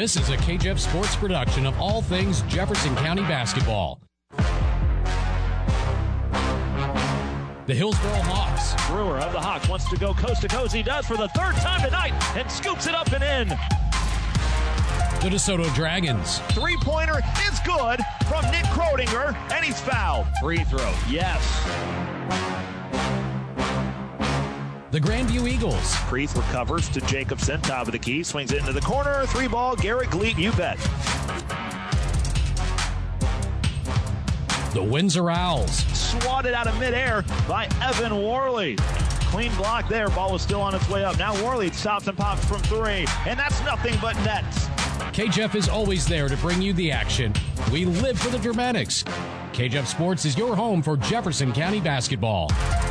This is a KJEF Sports production of all things Jefferson County basketball. The Hillsboro Hawks. Brewer of the Hawks wants to go coast to coast. He does for the third time tonight and scoops it up and in. The DeSoto Dragons. Three-pointer is good from Nick Krodinger, and he's fouled. Free throw, yes. The Grandview Eagles. Preeth recovers to Jacobson, top of the key, swings it into the corner. Three ball, Garrett Gleat, you bet. The Windsor Owls. Swatted out of midair by Evan Worley. Clean block there, ball was still on its way up. Now Worley stops and pops from three, and that's nothing but nets. KJEF is always there to bring you the action. We live for the Dramatics. KJEF Sports is your home for Jefferson County basketball.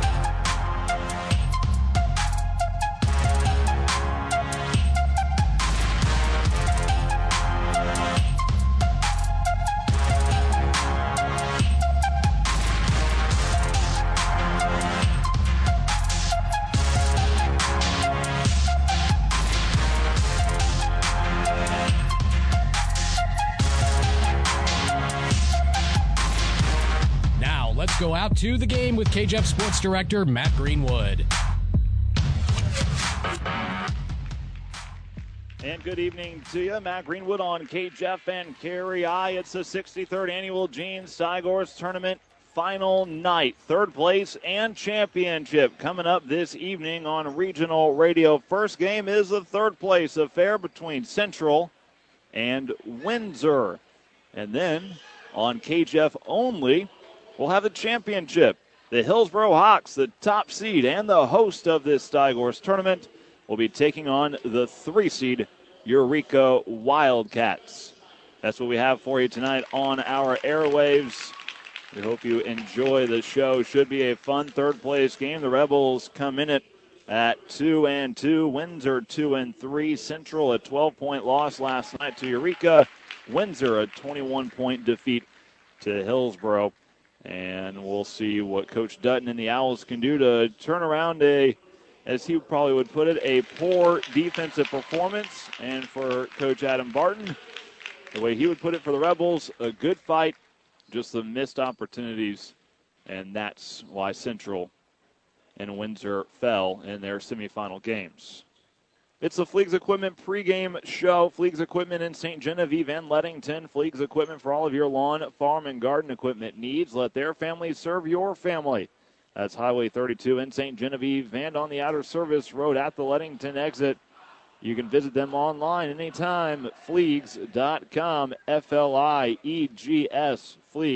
Let's go out to the game with KJEF Sports Director Matt Greenwood. And good evening to you. Matt Greenwood on KJEF and Carey I. It's the 63rd Annual Gene Steiger's Tournament final night. Third place and championship coming up this evening on regional radio. First game is the third place affair between Central and Windsor. And then on KJEF only, we'll have the championship. The Hillsboro Hawks, the top seed and the host of this Steiger's tournament, will be taking on the 3-seed Eureka Wildcats. That's what we have for you tonight on our airwaves. We hope you enjoy the show. Should be a fun third-place game. The Rebels come in it at 2-2. Windsor 2-3. Central a 12-point loss last night to Eureka. Windsor a 21-point defeat to Hillsboro. And we'll see what Coach Dutton and the Owls can do to turn around as he probably would put it, a poor defensive performance. And for Coach Adam Barton, the way he would put it for the Rebels, a good fight, just the missed opportunities. And that's why Central and Windsor fell in their semifinal games. It's the Fleegs Equipment pregame show. Fleegs Equipment in St. Genevieve and Leadington. Fleegs Equipment for all of your lawn, farm, and garden equipment needs. Let their family serve your family. That's Highway 32 in St. Genevieve and on the Outer Service Road at the Leadington exit. You can visit them online anytime. Fleegs.com. F-L-I-E-G-S.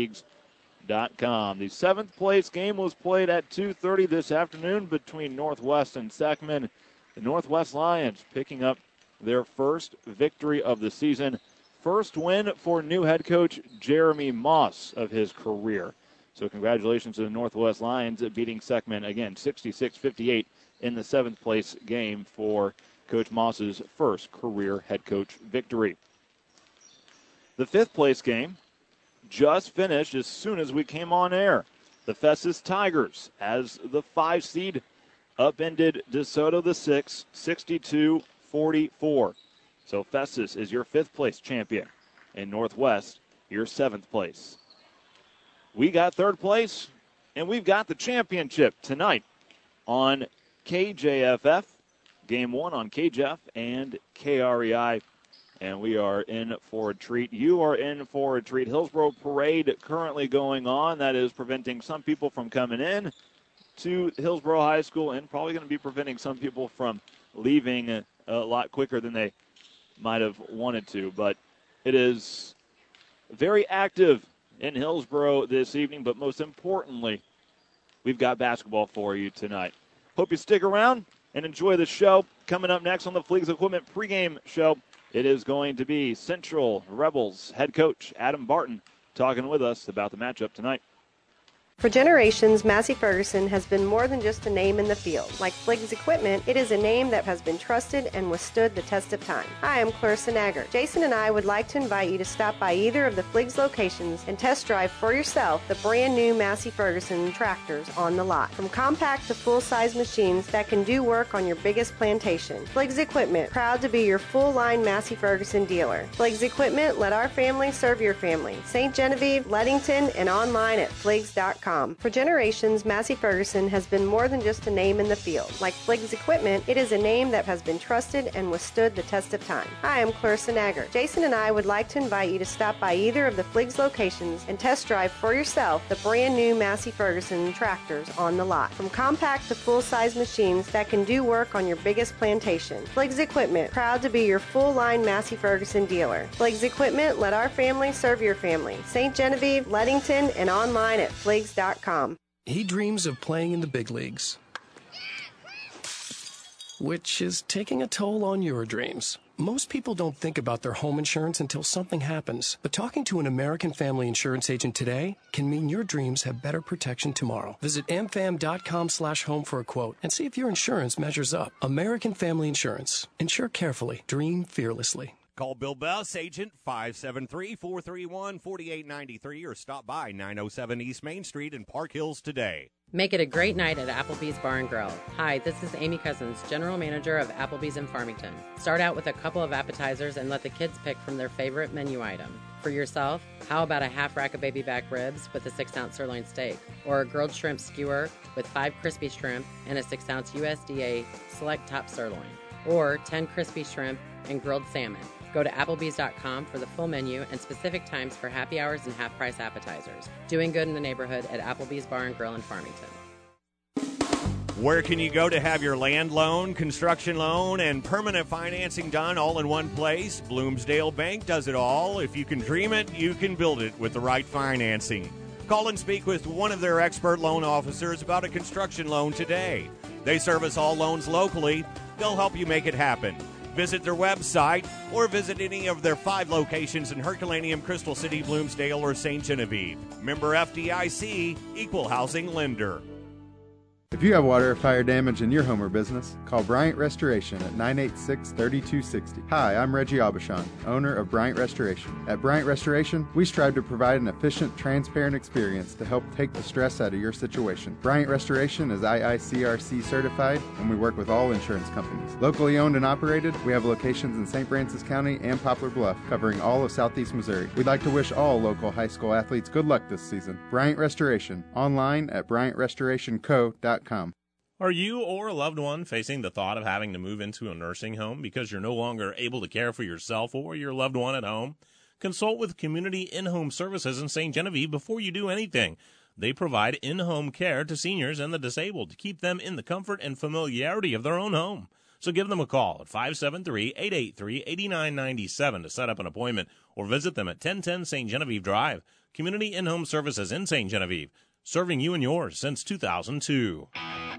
Fleegs.com. The seventh place game was played at 2:30 this afternoon between Northwest and Seckman. The Northwest Lions picking up their first victory of the season. First win for new head coach Jeremy Moss of his career. So congratulations to the Northwest Lions beating Seckman again 66-58 in the seventh place game for Coach Moss's first career head coach victory. The fifth place game just finished as soon as we came on air. The Festus Tigers as the 5 seed upended DeSoto the 6, 62-44. So Festus is your 5th place champion, and Northwest your 7th place. We got 3rd place, and we've got the championship tonight on KJFF. Game 1 on KJEF and KREI, and we are in for a treat. You are in for a treat. Hillsboro Parade currently going on. That is preventing some people from coming in to Hillsboro High School and probably going to be preventing some people from leaving a lot quicker than they might have wanted to. But it is very active in Hillsboro this evening, but most importantly, we've got basketball for you tonight. Hope you stick around and enjoy the show. Coming up next on the Fleegs Equipment pregame show, it is going to be Central Rebels head coach Adam Barton talking with us about the matchup tonight. For generations, Massey Ferguson has been more than just a name in the field. Like Fliggs Equipment, it is a name that has been trusted and withstood the test of time. Hi, I'm Clarissa Nagger. Jason and I would like to invite you to stop by either of the Fliggs locations and test drive for yourself the brand new Massey Ferguson tractors on the lot. From compact to full-size machines that can do work on your biggest plantation. Fliggs Equipment, proud to be your full-line Massey Ferguson dealer. Fliggs Equipment, let our family serve your family. St. Genevieve, Leadington, and online at Fliggs.com. For generations, Massey Ferguson has been more than just a name in the field. Like Fliggs Equipment, it is a name that has been trusted and withstood the test of time. Hi, I'm Clarissa Nagger. Jason and I would like to invite you to stop by either of the Fliggs locations and test drive for yourself the brand new Massey Ferguson tractors on the lot. From compact to full-size machines that can do work on your biggest plantation. Fliggs Equipment, proud to be your full-line Massey Ferguson dealer. Fliggs Equipment, let our family serve your family. St. Genevieve, Leadington, and online at Fliggs.com. He dreams of playing in the big leagues, which is taking a toll on your dreams. Most people don't think about their home insurance until something happens. But talking to an American Family Insurance agent today can mean your dreams have better protection tomorrow. Visit amfam.com/home for a quote and see if your insurance measures up. American Family Insurance. Insure carefully. Dream fearlessly. Call Bill Bess, agent 573-431-4893 or stop by 907 East Main Street in Park Hills today. Make it a great night at Applebee's Bar and Grill. Hi, this is Amy Cousins, General Manager of Applebee's in Farmington. Start out with a couple of appetizers and let the kids pick from their favorite menu item. For yourself, how about a half rack of baby back ribs with a 6-ounce sirloin steak? Or a grilled shrimp skewer with 5 crispy shrimp and a 6-ounce USDA select top sirloin? Or 10 crispy shrimp and grilled salmon? Go to Applebee's.com for the full menu and specific times for happy hours and half-price appetizers. Doing good in the neighborhood at Applebee's Bar and Grill in Farmington. Where can you go to have your land loan, construction loan, and permanent financing done all in one place? Bloomsdale Bank does it all. If you can dream it, you can build it with the right financing. Call and speak with one of their expert loan officers about a construction loan today. They service all loans locally. They'll help you make it happen. Visit their website or visit any of their 5 locations in Herculaneum, Crystal City, Bloomsdale, or St. Genevieve. Member FDIC, Equal Housing Lender. If you have water or fire damage in your home or business, call Bryant Restoration at 986-3260. Hi, I'm Reggie Aubuchon, owner of Bryant Restoration. At Bryant Restoration, we strive to provide an efficient, transparent experience to help take the stress out of your situation. Bryant Restoration is IICRC certified, and we work with all insurance companies. Locally owned and operated, we have locations in St. Francis County and Poplar Bluff, covering all of southeast Missouri. We'd like to wish all local high school athletes good luck this season. Bryant Restoration, online at BryantRestorationCo.com. Are you or a loved one facing the thought of having to move into a nursing home because you're no longer able to care for yourself or your loved one at home? Consult with Community In-Home Services in St. Genevieve before you do anything. They provide in-home care to seniors and the disabled to keep them in the comfort and familiarity of their own home. So give them a call at 573-883-8997 to set up an appointment or visit them at 1010 St. Genevieve Drive. Community In-Home Services in St. Genevieve, serving you and yours since 2002.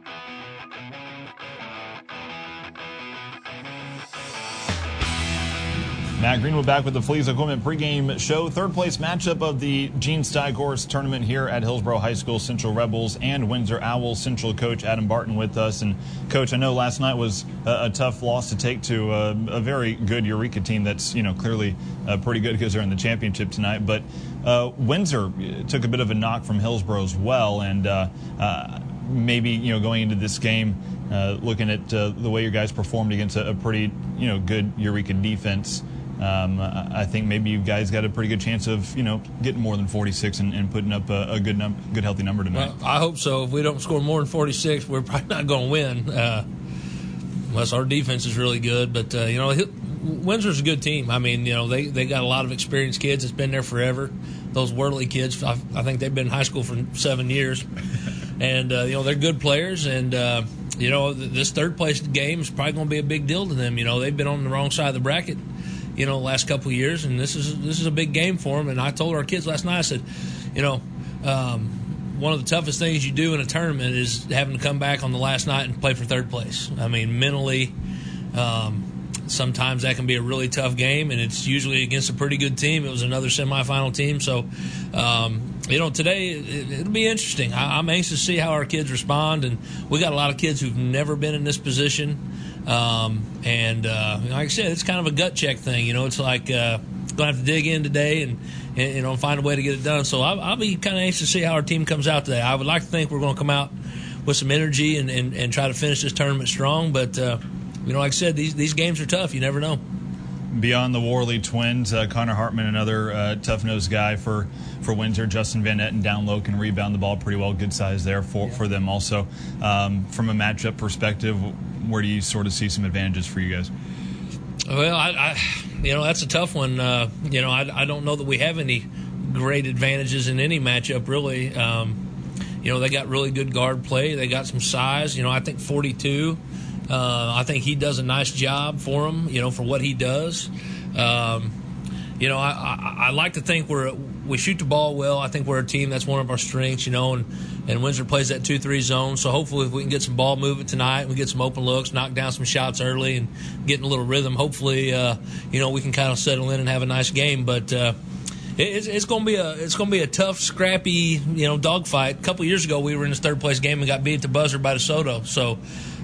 Matt Greenwood back with the Fliggs Equipment pregame show. Third place matchup of the Gene Steighorst tournament here at Hillsborough High School. Central Rebels and Windsor Owls. Central coach Adam Barton with us. And coach, I know last night was a tough loss to take to a very good Eureka team that's clearly pretty good because they're in the championship tonight. But Windsor took a bit of a knock from Hillsborough as well, and maybe going into this game, looking at the way your guys performed against a pretty good Eureka defense. I think maybe you guys got a pretty good chance of, getting more than 46 and putting up a good healthy number tonight. Well, I hope so. If we don't score more than 46, we're probably not going to win, unless our defense is really good. But, Windsor's a good team. I mean, they got a lot of experienced kids that's been there forever. Those Worley kids, I think they've been in high school for 7 years. And, they're good players. And, this third place game is probably going to be a big deal to them. They've been on the wrong side of the bracket, the last couple of years, and this is a big game for them. And I told our kids last night, I said, one of the toughest things you do in a tournament is having to come back on the last night and play for third place. I mean, mentally, sometimes that can be a really tough game, and it's usually against a pretty good team. It was another semifinal team, so Today it'll be interesting. I'm anxious to see how our kids respond, and we got a lot of kids who've never been in this position. Like I said, it's kind of a gut check thing. It's like going to have to dig in today and find a way to get it done. So I'll be kind of anxious to see how our team comes out today. I would like to think we're going to come out with some energy and try to finish this tournament strong. But like I said, these games are tough. You never know. Beyond the Worley twins, Connor Hartman, another tough-nosed guy for Windsor. Justin Van Etten down low can rebound the ball pretty well. Good size there for them also. From a matchup perspective, where do you sort of see some advantages for you guys? Well, I that's a tough one. I don't know that we have any great advantages in any matchup, really. They got really good guard play. They got some size. I think 42. I think he does a nice job for him, for what he does. I like to think we shoot the ball well. I think we're a team that's one of our strengths, and Windsor plays that 2-3 zone. So hopefully if we can get some ball movement tonight, we get some open looks, knock down some shots early, and get in a little rhythm. Hopefully, we can kind of settle in and have a nice game. But it's going to be a tough, scrappy, dogfight. A couple years ago, we were in this third place game and got beat at the buzzer by DeSoto. So.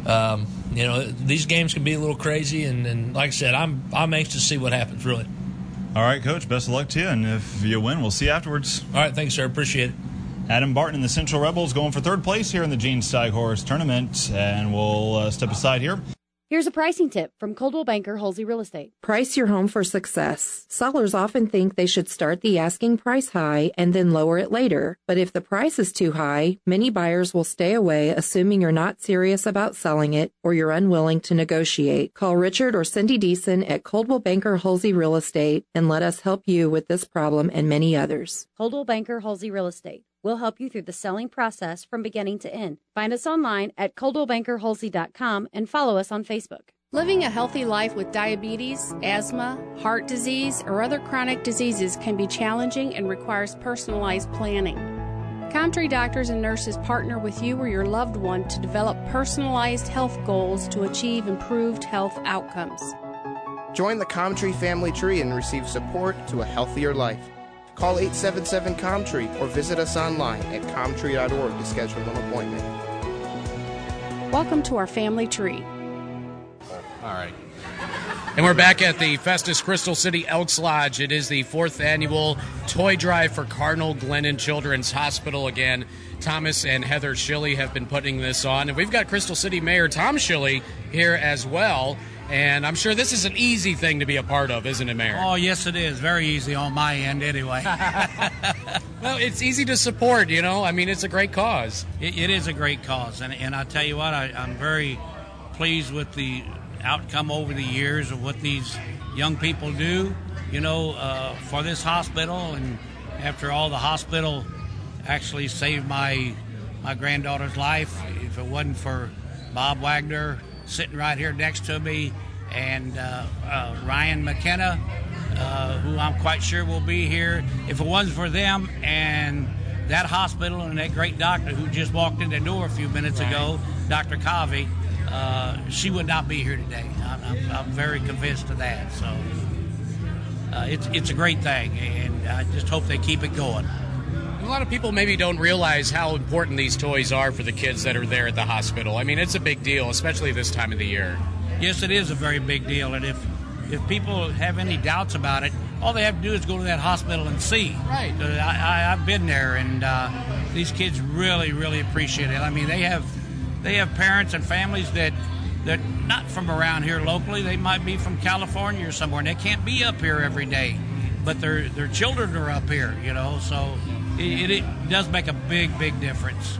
These games can be a little crazy, and like I said, I'm anxious to see what happens, really. All right, Coach, best of luck to you, and if you win, we'll see you afterwards. All right, thanks, sir. Appreciate it. Adam Barton and the Central Rebels going for third place here in the Gene Steighorst tournament, and we'll step aside here. Here's a pricing tip from Coldwell Banker Halsey Real Estate. Price your home for success. Sellers often think they should start the asking price high and then lower it later. But if the price is too high, many buyers will stay away, assuming you're not serious about selling it or you're unwilling to negotiate. Call Richard or Cindy Deason at Coldwell Banker Halsey Real Estate and let us help you with this problem and many others. Coldwell Banker Halsey Real Estate. We'll help you through the selling process from beginning to end. Find us online at ColdwellBankerHalsey.com and follow us on Facebook. Living a healthy life with diabetes, asthma, heart disease, or other chronic diseases can be challenging and requires personalized planning. Comtree doctors and nurses partner with you or your loved one to develop personalized health goals to achieve improved health outcomes. Join the Comtree family tree and receive support to a healthier life. Call 877-COMTREE or visit us online at comtree.org to schedule an appointment. Welcome to our family tree. All right. And we're back at the Festus Crystal City Elks Lodge. It is the 4th annual toy drive for Cardinal Glennon Children's Hospital. Again, Thomas and Heather Schilly have been putting this on. And we've got Crystal City Mayor Tom Schilly here as well. And I'm sure this is an easy thing to be a part of, isn't it, Mayor? Oh, yes, it is. Very easy on my end, anyway. Well, it's easy to support, I mean, it's a great cause. It is a great cause. And I tell you what, I'm very pleased with the outcome over the years of what these young people do, for this hospital. And after all, the hospital actually saved my granddaughter's life. If it wasn't for Bob Wagner sitting right here next to me, and Ryan McKenna, who I'm quite sure will be here. If it wasn't for them and that hospital and that great doctor who just walked in the door a few minutes ago, Dr. Covey, she would not be here today. I'm very convinced of that. So it's a great thing, and I just hope they keep it going. A lot of people maybe don't realize how important these toys are for the kids that are there at the hospital. I mean, it's a big deal, especially this time of the year. Yes, it is a very big deal, and if people have any doubts about it, all they have to do is go to that hospital and see. Right. I've been there, and these kids really, really appreciate it. I mean, they have parents and families that not from around here locally. They might be from California or somewhere, and they can't be up here every day, but their children are up here, so it does make a big, big difference.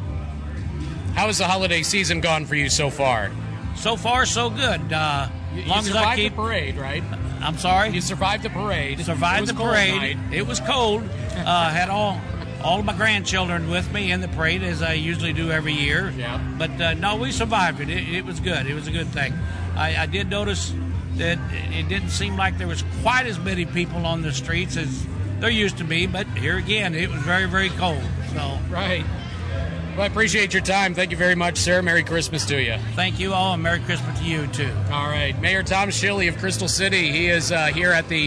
How has the holiday season gone for you so far? So far, so good. You survived the parade, right? I'm sorry? You survived the parade. Survived the parade. It was cold. Had all of my grandchildren with me in the parade, as I usually do every year. Yeah. But, no, we survived it. It was good. It was a good thing. I did notice that it didn't seem like there was quite as many people on the streets as there used to be, but here again, it was very, very cold. So right. Well, I appreciate your time. Thank you very much, sir. Merry Christmas to you. Thank you all, and Merry Christmas to you, too. All right. Mayor Tom Schilly of Crystal City, he is here at the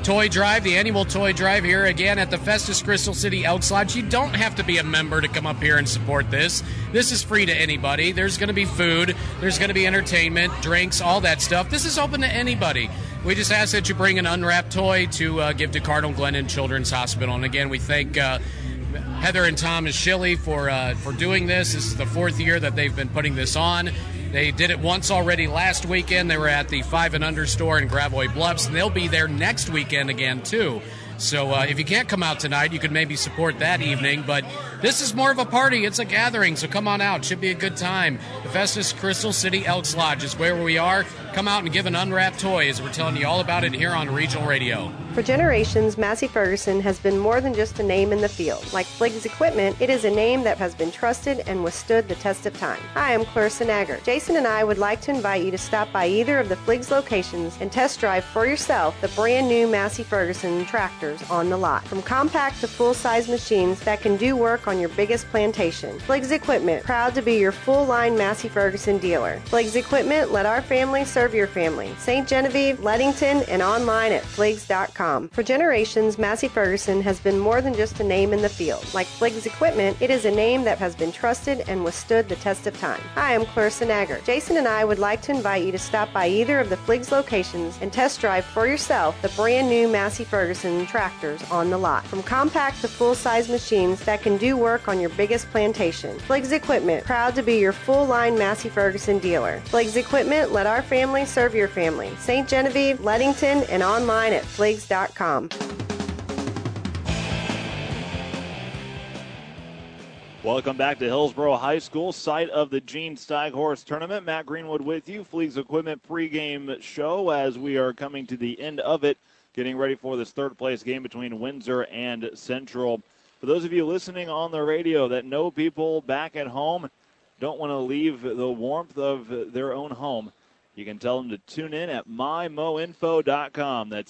toy drive, the annual toy drive here again at the Festus Crystal City Elks Lodge. You don't have to be a member to come up here and support this. This is free to anybody. There's going to be food, there's going to be entertainment, drinks, all that stuff. This is open to anybody. We just ask that you bring an unwrapped toy to give to Cardinal Glennon Children's Hospital. And again, we thank Heather and Thomas Schilly for doing this. This is the 4th year that they've been putting this on. They did it once already last weekend. They were at the 5 and Under store in Gravois Bluffs, and they'll be there next weekend again, too. So if you can't come out tonight, you could maybe support that evening. But this is more of a party. It's a gathering, so come on out. Should be a good time. The Festus Crystal City Elks Lodge is where we are. Come out and give an unwrapped toy as we're telling you all about it here on Regional Radio. For generations, Massey Ferguson has been more than just a name in the field. Like Fliggs Equipment, it is a name that has been trusted and withstood the test of time. Hi, I'm Clarissa Nagger. Jason and I would like to invite you to stop by either of the Fliggs locations and test drive for yourself the brand new Massey Ferguson tractors on the lot. From compact to full-size machines that can do work on your biggest plantation. Fliggs Equipment, proud to be your full-line Massey Ferguson dealer. Fliggs Equipment, let our family serve your family. St. Genevieve, Leadington, and online at Fliggs.com. For generations, Massey Ferguson has been more than just a name in the field. Like Fliggs Equipment, it is a name that has been trusted and withstood the test of time. Hi, I'm Clarissa Nagger. Jason and I would like to invite you to stop by either of the Fliggs locations and test drive for yourself the brand new Massey Ferguson tractors on the lot. From compact to full-size machines that can do work on your biggest plantation. Fliggs Equipment, proud to be your full-line Massey Ferguson dealer. Fliggs Equipment, let our family serve your family. St. Genevieve, Leadington, and online at Fliggs.com. Welcome back to Hillsborough High School, site of the Gene Steighorst Tournament. Matt Greenwood with you, Fliggs Equipment pregame show as we are coming to the end of it, getting ready for this third-place game between Windsor and Central. For those of you listening on the radio that know people back at home don't want to leave the warmth of their own home, you can tell them to tune in at mymoinfo.com. That's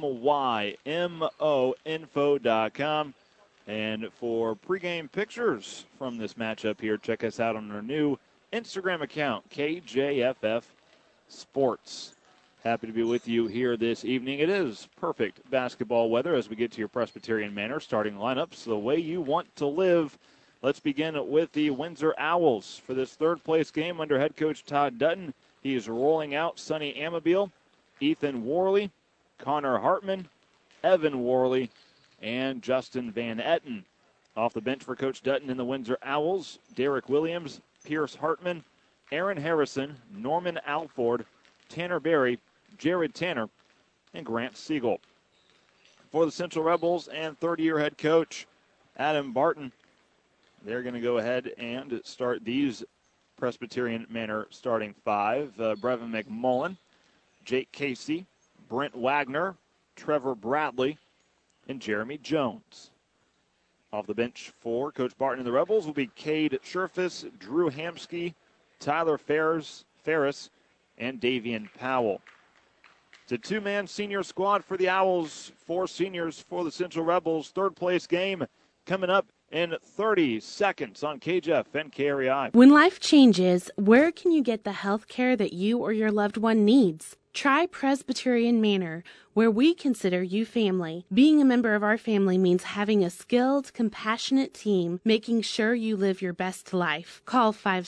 MYMO info.com. And for pregame pictures from this matchup here, check us out on our new Instagram account, KJFF Sports. Happy to be with you here this evening. It is perfect basketball weather as we get to your Presbyterian Manor starting lineups the way you want to live. Let's begin with the Windsor Owls for this third-place game under head coach Todd Dutton. He is rolling out Sonny Amabile, Ethan Worley, Connor Hartman, Evan Worley, and Justin Van Etten. Off the bench for Coach Dutton in the Windsor Owls, Derek Williams, Pierce Hartman, Aaron Harrison, Norman Alford, Tanner Berry, Jared Tanner, and Grant Siegel. For the Central Rebels and third-year head coach Adam Barton, they're going to go ahead and start these Presbyterian Manor starting five. Brevin McMullen, Jake Casey, Brent Wagner, Trevor Bradley, and Jeremy Jones. Off the bench for Coach Barton and the Rebels will be Cade Scherfus, Drew Hamsky, Tyler Ferris, and Davian Powell. It's a two-man senior squad for the Owls, four seniors for the Central Rebels. Third-place game coming up in 30 seconds on KJF and KREI. When life changes, where can you get the health care that you or your loved one needs? Try Presbyterian Manor, where we consider you family. Being a member of our family means having a skilled, compassionate team, making sure you live your best life. Call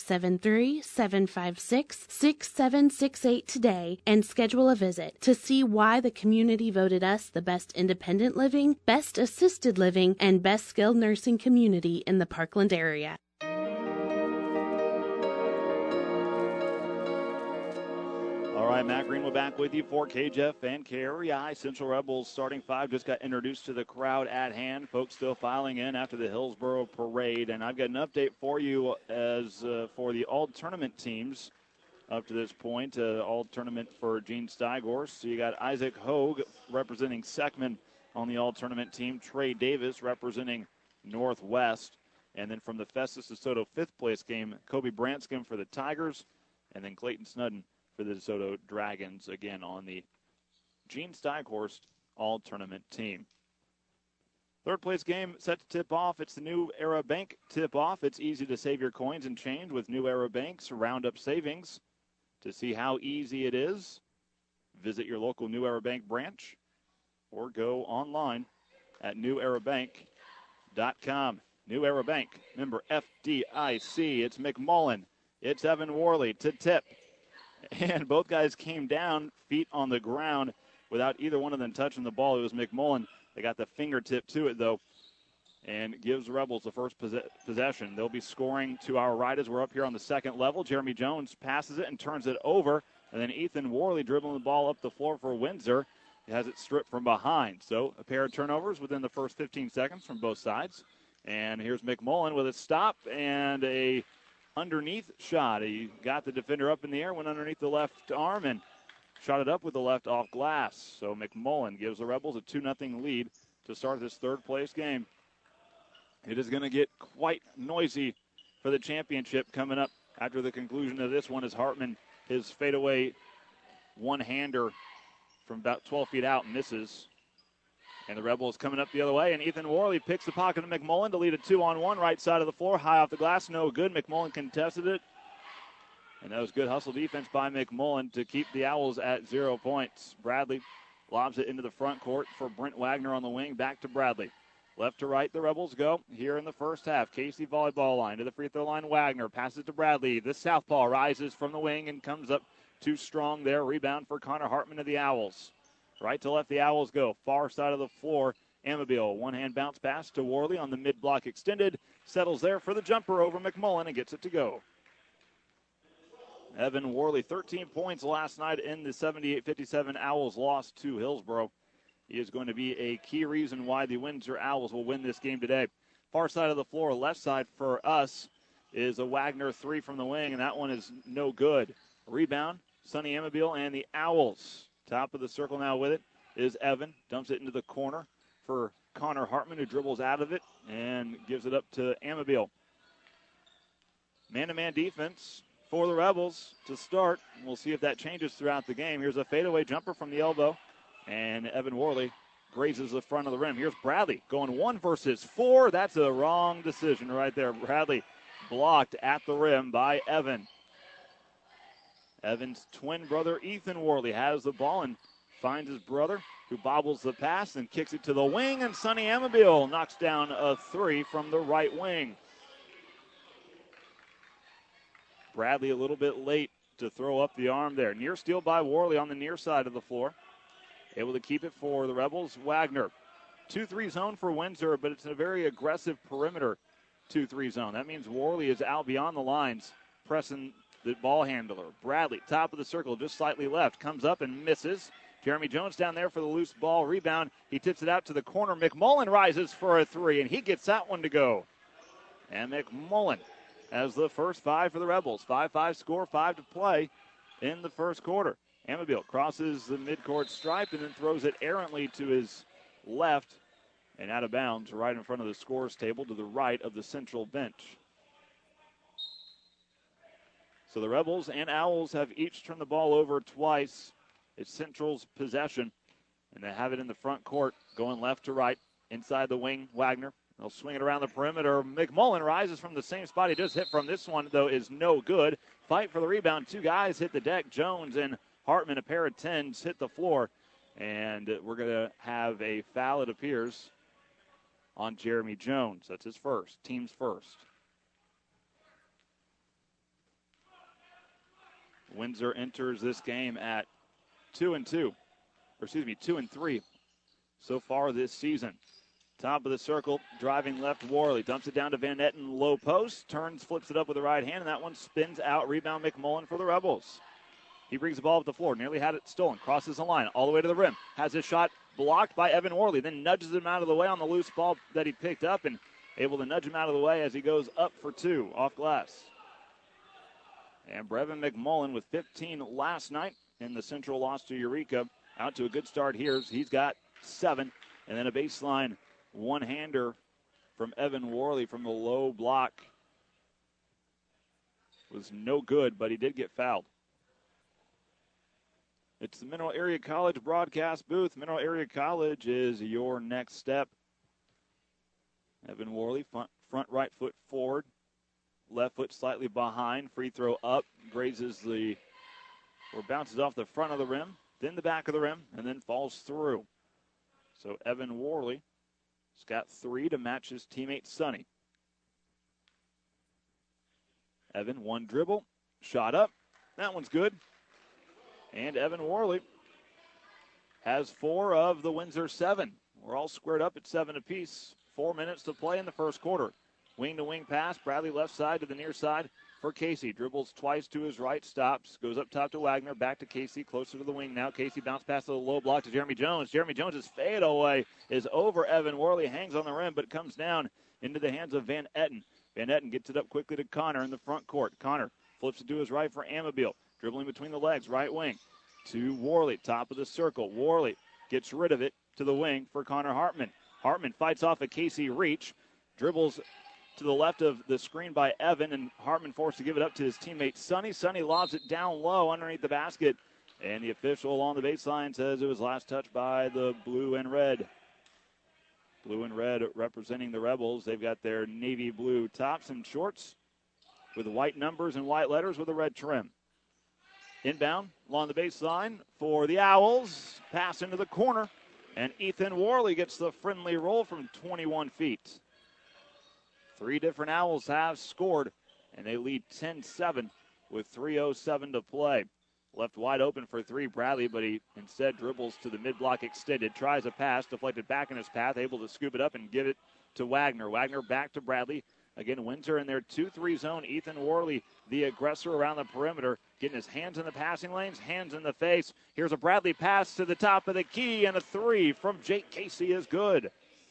573-756-6768 today and schedule a visit to see why the community voted us the best independent living, best assisted living, and best skilled nursing community in the Parkland area. All right, Matt Greenwood back with you for KJF and KREI. Central Rebels starting five just got introduced to the crowd at hand. Folks still filing in after the Hillsborough Parade. And I've got an update for you as for the all-tournament teams up to this point. All-tournament for Gene Steighorst. So you got Isaac Hogue representing Seckman on the all-tournament team. Trey Davis representing Northwest. And then from the Festus DeSoto fifth-place game, Kobe Branscombe for the Tigers. And then Clayton Snudden for the DeSoto Dragons, again on the Gene Steighorst all-tournament team. Third place game set to tip off. It's the New Era Bank tip-off. It's easy to save your coins and change with New Era Bank's Roundup Savings. To see how easy it is, visit your local New Era Bank branch or go online at newerabank.com. New Era Bank, member FDIC. It's McMullen. It's Evan Worley to tip. And both guys came down, feet on the ground, without either one of them touching the ball. It was McMullen. They got the fingertip to it, though, and gives Rebels the first possession. They'll be scoring to our right as we're up here on the second level. Jeremy Jones passes it and turns it over. And then Ethan Worley dribbling the ball up the floor for Windsor. He has it stripped from behind. So a pair of turnovers within the first 15 seconds from both sides. And here's McMullen with a stop and a underneath shot. He got the defender up in the air, went underneath the left arm, and shot it up with the left off glass. So McMullen gives the Rebels a 2-0 lead to start this third-place game. It is going to get quite noisy for the championship coming up after the conclusion of this one as Hartman, his fadeaway one-hander from about 12 feet out, misses. And the Rebels coming up the other way, and Ethan Worley picks the pocket of McMullen to lead a 2-on-1 right side of the floor, high off the glass, no good. McMullen contested it. And that was good hustle defense by McMullen to keep the Owls at 0 points. Bradley lobs it into the front court for Brent Wagner on the wing, back to Bradley. Left to right, the Rebels go here in the first half. Casey volleyball line to the free throw line. Wagner passes to Bradley. The southpaw rises from the wing and comes up too strong there. Rebound for Connor Hartman of the Owls. Right to left, the Owls go. Far side of the floor, Amabile. One-hand bounce pass to Worley on the mid-block extended. Settles there for the jumper over McMullen and gets it to go. Evan Worley, 13 points last night in the 78-57 Owls loss to Hillsboro. He is going to be a key reason why the Windsor Owls will win this game today. Far side of the floor, left side for us, is a Wagner three from the wing, and that one is no good. Rebound, Sonny Amabile and the Owls. Top of the circle now with it is Evan. Dumps it into the corner for Connor Hartman, who dribbles out of it and gives it up to Amabile. Man-to-man defense for the Rebels to start. We'll see if that changes throughout the game. Here's a fadeaway jumper from the elbow. And Evan Worley grazes the front of the rim. Here's Bradley going 1 versus 4. That's a wrong decision right there. Bradley blocked at the rim by Evan. Evan's twin brother, Ethan Worley, has the ball and finds his brother, who bobbles the pass and kicks it to the wing. And Sonny Amabile knocks down a three from the right wing. Bradley a little bit late to throw up the arm there. Near steal by Worley on the near side of the floor. Able to keep it for the Rebels. Wagner. 2-3 zone for Windsor, but it's a very aggressive perimeter 2-3 zone. That means Worley is out beyond the lines, pressing the ball handler. Bradley, top of the circle, just slightly left. Comes up and misses. Jeremy Jones down there for the loose ball rebound. He tips it out to the corner. McMullen rises for a three, and he gets that one to go. And McMullen has the first 5 for the Rebels. 5-5 score, 5 to play in the first quarter. Amabile crosses the midcourt stripe and then throws it errantly to his left and out of bounds right in front of the scores table to the right of the central bench. So the Rebels and Owls have each turned the ball over twice. It's Central's possession, and they have it in the front court going left to right inside the wing. Wagner, they'll swing it around the perimeter. McMullen rises from the same spot he just hit from. This one, though, is no good. Fight for the rebound. 2 guys hit the deck. Jones and Hartman, a pair of 10s, hit the floor. And we're going to have a foul, it appears, on Jeremy Jones. That's his first, team's first. Windsor enters this game at 2-3 so far this season. Top of the circle, driving left, Worley dumps it down to Van Etten, low post, turns, flips it up with the right hand, and that one spins out. Rebound McMullen for the Rebels. He brings the ball up the floor, nearly had it stolen, crosses the line, all the way to the rim, has his shot blocked by Evan Worley, then nudges him out of the way on the loose ball that he picked up, and able to nudge him out of the way as he goes up for 2 off glass. And Brevin McMullen with 15 last night in the Central loss to Eureka. Out to a good start here. He's got 7. And then a baseline one-hander from Evan Worley from the low block. Was no good, but he did get fouled. It's the Mineral Area College broadcast booth. Mineral Area College is your next step. Evan Worley, front right foot forward. Left foot slightly behind. Free throw up. Grazes bounces off the front of the rim, then the back of the rim, and then falls through. So Evan Worley has got 3 to match his teammate Sonny. Evan, 1 dribble, shot up. That one's good. And Evan Worley has 4 of the Windsor 7. We're all squared up at 7 apiece. 4 minutes to play in the first quarter. Wing-to-wing pass. Bradley left side to the near side for Casey. Dribbles twice to his right, stops, goes up top to Wagner, back to Casey, closer to the wing now. Casey bounce pass to the low block to Jeremy Jones. Jeremy Jones' fadeaway is over Evan Worley, hangs on the rim, but comes down into the hands of Van Etten. Van Etten gets it up quickly to Connor in the front court. Connor flips it to his right for Amabile. Dribbling between the legs, right wing to Worley, top of the circle. Worley gets rid of it to the wing for Connor Hartman. Hartman fights off a Casey reach, dribbles to the left of the screen by Evan, and Hartman forced to give it up to his teammate Sonny. Sonny lobs it down low underneath the basket, and the official on the baseline says it was last touched by the blue and red. Blue and red representing the Rebels. They've got their navy blue tops and shorts with white numbers and white letters with a red trim. Inbound along the baseline for the Owls. Pass into the corner, and Ethan Worley gets the friendly roll from 21 feet. 3 different Owls have scored, and they lead 10-7 with 3:07 to play. Left wide open for 3, Bradley, but he instead dribbles to the mid-block extended. Tries a pass, deflected back in his path, able to scoop it up and give it to Wagner. Wagner back to Bradley. Again, Windsor in their 2-3 zone. Ethan Worley, the aggressor around the perimeter, getting his hands in the passing lanes, hands in the face. Here's a Bradley pass to the top of the key, and a 3 from Jake Casey is good.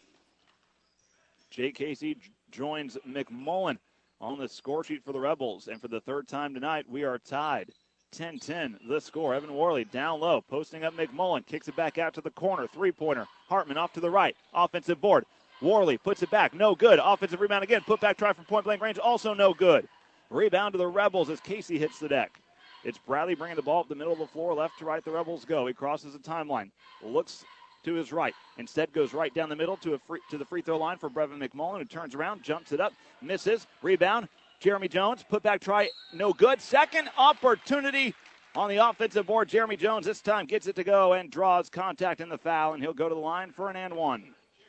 Jake Casey joins McMullen on the score sheet for the Rebels, and for the 3rd time tonight, we are tied. 10-10 the score. Evan Worley down low, posting up McMullen, kicks it back out to the corner, 3-pointer. Hartman off to the right, offensive board. Worley puts it back, no good. Offensive rebound again, put back try from point-blank range, also no good. Rebound to the Rebels as Casey hits the deck. It's Bradley bringing the ball up the middle of the floor, left to right the Rebels go. He crosses the timeline, looks to his right, instead goes right down the middle to the free throw line for Brevin McMullen, who turns around, jumps it up, misses, rebound. Jeremy Jones, put back try, no good. Second opportunity on the offensive board. Jeremy Jones this time gets it to go and draws contact in the foul, and he'll go to the line for an and one.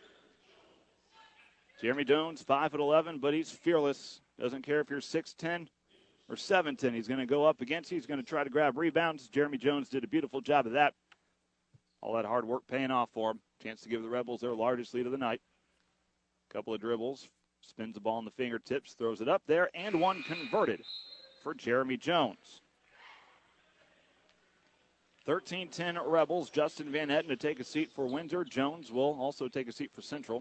Jeremy Jones, 5'11", but he's fearless. Doesn't care if you're 6'10" or 7'10". He's going to go up against you. He's going to try to grab rebounds. Jeremy Jones did a beautiful job of that. All that hard work paying off for him. Chance to give the Rebels their largest lead of the night. Couple of dribbles. Spins the ball in the fingertips, throws it up there, and one converted for Jeremy Jones. 13-10 Rebels. Justin Van Etten to take a seat for Windsor. Jones will also take a seat for Central.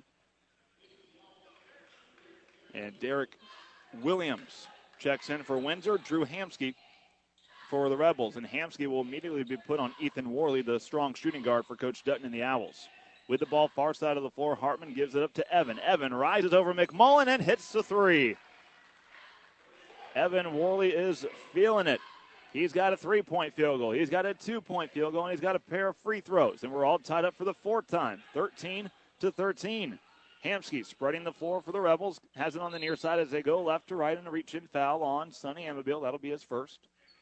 And Derek Williams checks in for Windsor. Drew Hamsky for the Rebels. And Hamsky will immediately be put on Ethan Worley, the strong shooting guard for Coach Dutton and the Owls. With the ball far side of the floor, Hartman gives it up to Evan. Evan rises over McMullen and hits the 3. Evan Worley is feeling it. He's got a 3-point field goal. He's got a 2-point field goal, and he's got a pair of free throws. And we're all tied up for the 4th time, 13-13. Hamsky spreading the floor for the Rebels. Has it on the near side as they go left to right, and a reach-in foul on Sonny Amabile. That'll be his first.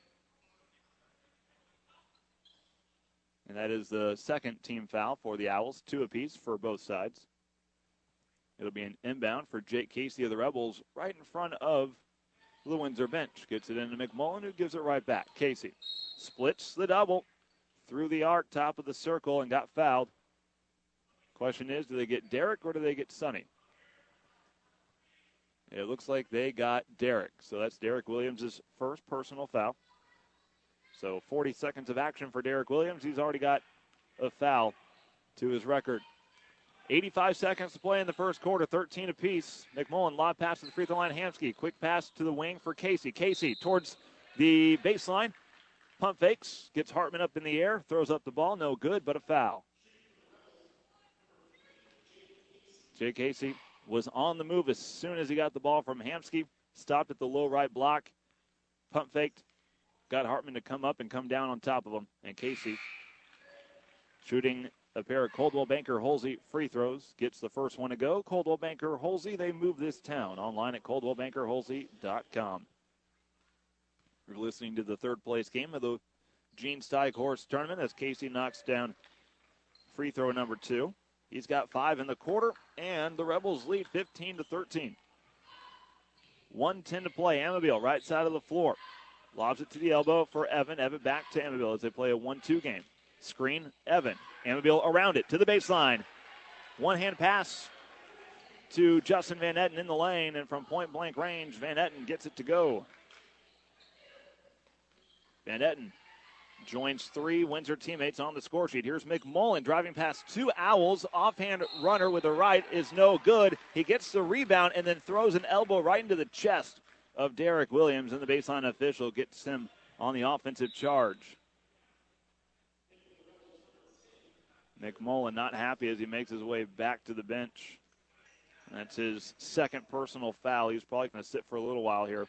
And that is the 2nd team foul for the Owls, 2 apiece for both sides. It'll be an inbound for Jake Casey of the Rebels right in front of the Windsor bench. Gets it into McMullen, who gives it right back. Casey splits the double through the arc, top of the circle, and got fouled. Question is, do they get Derek or do they get Sonny? It looks like they got Derek. So that's Derek Williams' first personal foul. So 40 seconds of action for Derek Williams. He's already got a foul to his record. 85 seconds to play in the first quarter, 13 apiece. McMullen, lob pass to the free throw line. Hamsky, quick pass to the wing for Casey. Casey towards the baseline. Pump fakes, gets Hartman up in the air, throws up the ball. No good, but a foul. Jake Casey was on the move as soon as he got the ball from Hamsky. Stopped at the low right block. Pump faked. Got Hartman to come up and come down on top of him. And Casey shooting a pair of Coldwell Banker Holsey free throws. Gets the first one to go. Coldwell Banker Holsey, they move this town. Online at ColdwellBankerHolsey.com. We're listening to the 3rd place game of the Gene Steig Horse Tournament as Casey knocks down free throw number 2. He's got 5 in the quarter, and the Rebels lead 15-13. 1:10 to play. Amabile, right side of the floor. Lobs it to the elbow for Evan. Evan back to Amabile as they play a 1-2 game. Screen, Evan. Amabile around it to the baseline. One-hand pass to Justin Van Etten in the lane, and from point-blank range, Van Etten gets it to go. Van Etten joins 3 Windsor teammates on the score sheet. Here's McMullen driving past 2 Owls. Offhand runner with the right is no good. He gets the rebound and then throws an elbow right into the chest of Derek Williams, and the baseline official gets him on the offensive charge. McMullen not happy as he makes his way back to the bench. That's his second personal foul. He's probably going to sit for a little while here.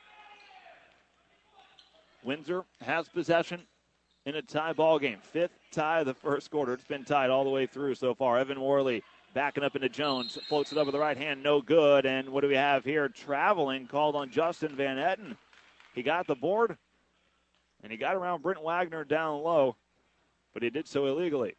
Windsor has possession in a tie ball game. 5th tie of the first quarter. It's been tied all the way through so far. Evan Worley backing up into Jones. Floats it up with the right hand. No good. And what do we have here? Traveling called on Justin Van Etten. He got the board, and he got around Brent Wagner down low, but he did so illegally.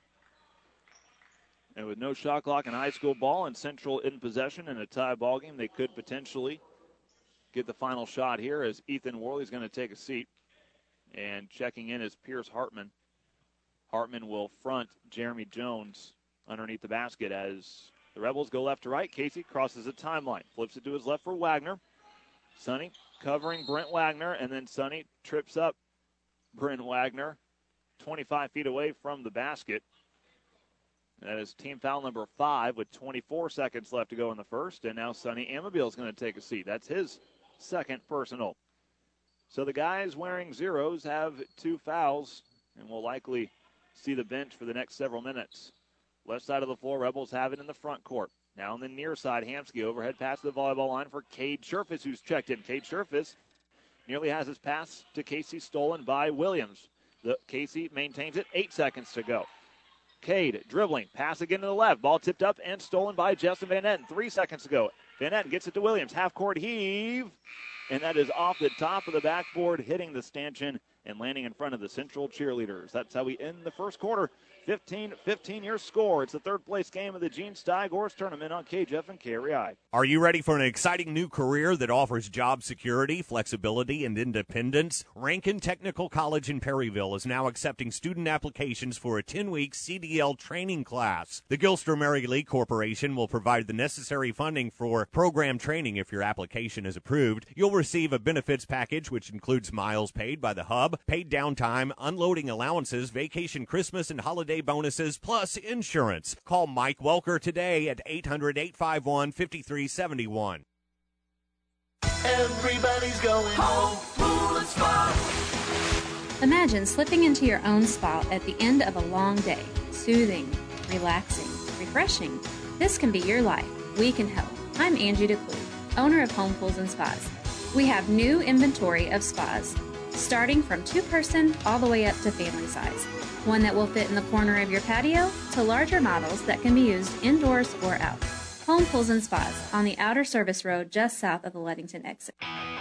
And with no shot clock in high school ball and Central in possession in a tie ball game, they could potentially get the final shot here as Ethan Worley's going to take a seat. And checking in is Pierce Hartman. Hartman will front Jeremy Jones underneath the basket as the Rebels go left to right. Casey crosses the timeline, flips it to his left for Wagner. Sonny covering Brent Wagner, and then Sonny trips up Brent Wagner 25 feet away from the basket. That is team foul number 5 with 24 seconds left to go in the first. And now Sonny Amabile is going to take a seat. That's his second personal. So the guys wearing zeros have 2 fouls and will likely see the bench for the next several minutes. Left side of the floor, Rebels have it in the front court. Now on the near side, Hamsky overhead pass to the volleyball line for Cade Sherfus, who's checked in. Cade Sherfus nearly has his pass to Casey stolen by Williams. Casey maintains it, 8 seconds to go. Cade dribbling, pass again to the left. Ball tipped up and stolen by Justin Van Etten. 3 seconds to go. Van Etten gets it to Williams. Half-court heave. And that is off the top of the backboard, hitting the stanchion and landing in front of the Central cheerleaders. That's how we end the first quarter. 15-15 your score. It's the third place game of the Gene Steiger's tournament on KJF and KREI. Are you ready for an exciting new career that offers job security, flexibility, and independence? Rankin Technical College in Perryville is now accepting student applications for a 10-week CDL training class. The Gilster Mary Lee Corporation will provide the necessary funding for program training if your application is approved. You'll receive a benefits package which includes miles paid by the hub, paid downtime, unloading allowances, vacation, Christmas, and holiday bonuses, plus insurance. Call Mike Welker today at 800-851-5371. Everybody's going home, pool and spa. Imagine slipping into your own spa at the end of a long day. Soothing, relaxing, refreshing. This can be your life. We can help. I'm Angie DeClue, owner of Home Pools and Spas. We have new inventory of spas, starting from 2-person all the way up to family size. One that will fit in the corner of your patio to larger models that can be used indoors or out. Home Pools and Spas on the outer service road just south of the Ludington exit.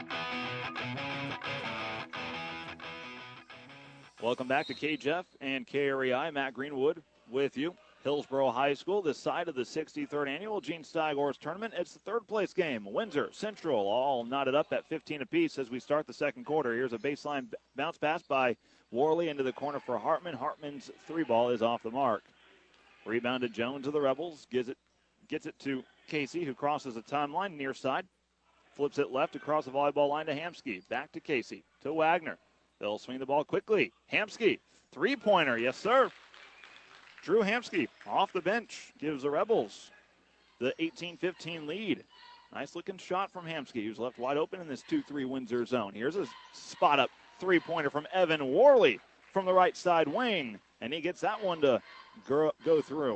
Welcome back to KJF and KREI. Matt Greenwood with you. Hillsboro High School, this side of the 63rd annual Gene Steiger's tournament. It's the third place game. Windsor Central all knotted up at 15 apiece as we start the second quarter. Here's a baseline bounce pass by Worley into the corner for Hartman. Hartman's 3-ball is off the mark. Rebounded Jones of the Rebels. Gets it to Casey, who crosses the timeline near side. Flips it left across the volleyball line to Hamsky. Back to Casey, to Wagner. They'll swing the ball quickly. Hamsky, 3-pointer, yes sir. Drew Hamsky off the bench gives the Rebels the 18-15 lead. Nice looking shot from Hamsky, who's left wide open in this 2-3 Windsor zone. Here's a spot up 3-pointer from Evan Worley from the right side wing, and he gets that one to go through.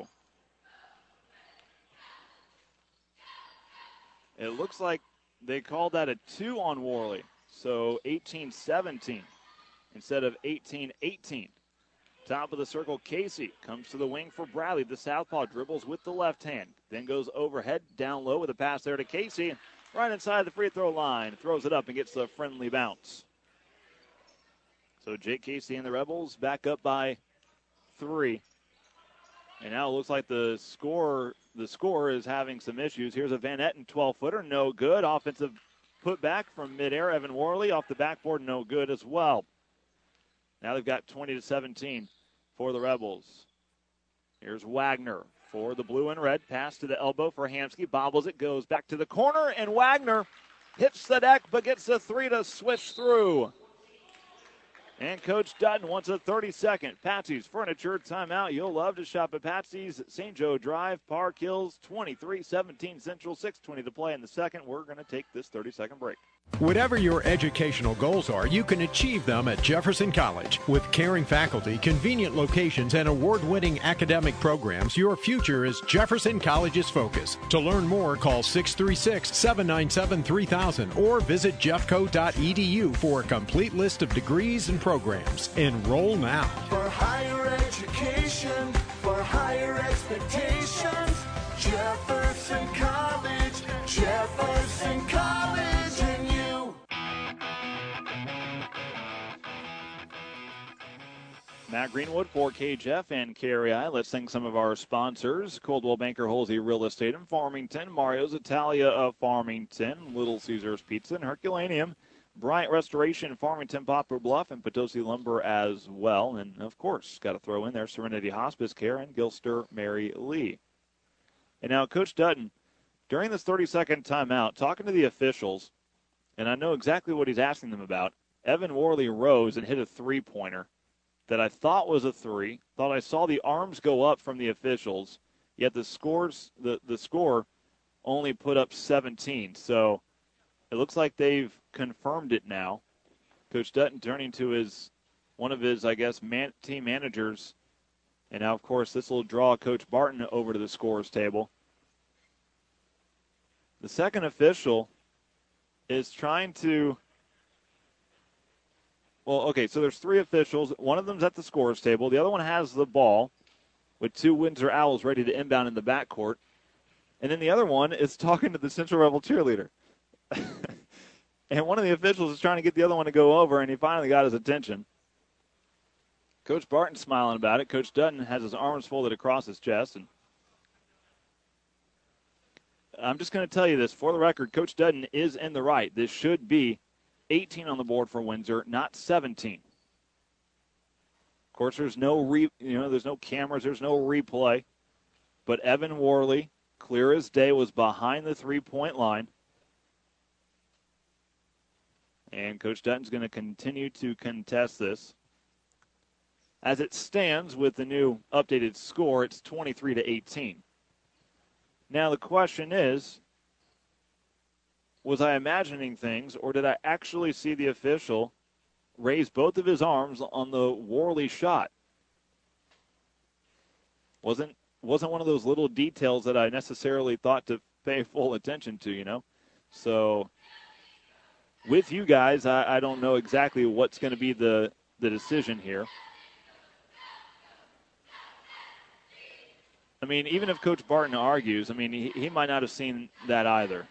It looks like they called that a 2 on Worley, so 18-17 instead of 18-18. Top of the circle, Casey comes to the wing for Bradley. The southpaw dribbles with the left hand, then goes overhead, down low with a pass there to Casey. Right inside the free throw line, throws it up and gets the friendly bounce. So Jake Casey and the Rebels back up by 3. And now it looks like the score is having some issues. Here's a Van Etten 12-footer, no good. Offensive putback from midair. Evan Worley off the backboard, no good as well. Now they've got 20-17 for the Rebels. Here's Wagner for the blue and red. Pass to the elbow for Hamsky. Bobbles it, goes back to the corner, and Wagner hits the deck but gets the three to switch through. And Coach Dutton wants a 30-second Patsy's Furniture timeout. You'll love to shop at Patsy's, St. Joe Drive, Park Hills, 23-17 Central, 6:20 to play in the second. We're going to take this 30-second break. Whatever your educational goals are, you can achieve them at Jefferson College. With caring faculty, convenient locations, and award-winning academic programs, your future is Jefferson College's focus. To learn more, call 636-797-3000 or visit jeffco.edu for a complete list of degrees and programs. Enroll now. For higher education, for higher expectations, Jefferson College, Jefferson College. Matt Greenwood for KJF and KREI. Let's thank some of our sponsors. Coldwell Banker Halsey Real Estate in Farmington, Mario's Italia of Farmington, Little Caesars Pizza and Herculaneum, Bryant Restoration in Farmington, Poplar Bluff, and Potosi Lumber as well. And, of course, got to throw in there Serenity Hospice Care and Gilster Mary Lee. And now Coach Dutton, during this 30-second timeout, talking to the officials, and I know exactly what he's asking them about. Evan Worley rose and hit a three-pointer that I thought was a three. Thought I saw the arms go up from the officials, yet the score only put up 17. So it looks like they've confirmed it now. Coach Dutton turning to one of his, I guess, team managers. And now, of course, this will draw Coach Barton over to the scores table. The second official is trying to... Well, okay, so there's three officials. One of them's at the scores table. The other one has the ball with two Windsor Owls ready to inbound in the backcourt. And then the other one is talking to the Central Rebel cheerleader. And one of the officials is trying to get the other one to go over, and he finally got his attention. Coach Barton's smiling about it. Coach Dutton has his arms folded across his chest. And I'm just going to tell you this. For the record, Coach Dutton is in the right. This should be 18 on the board for Windsor, not 17. Of course, there's no there's no cameras, there's no replay. But Evan Worley, clear as day, was behind the three-point line. And Coach Dutton's going to continue to contest this. As it stands with the new updated score, it's 23-18. Now the question is, was I imagining things, or did I actually see the official raise both of his arms on the Worley shot? Wasn't one of those little details that I necessarily thought to pay full attention to, So with you guys, I don't know exactly what's going to be the decision here. I mean, even if Coach Barton argues, he might not have seen that either.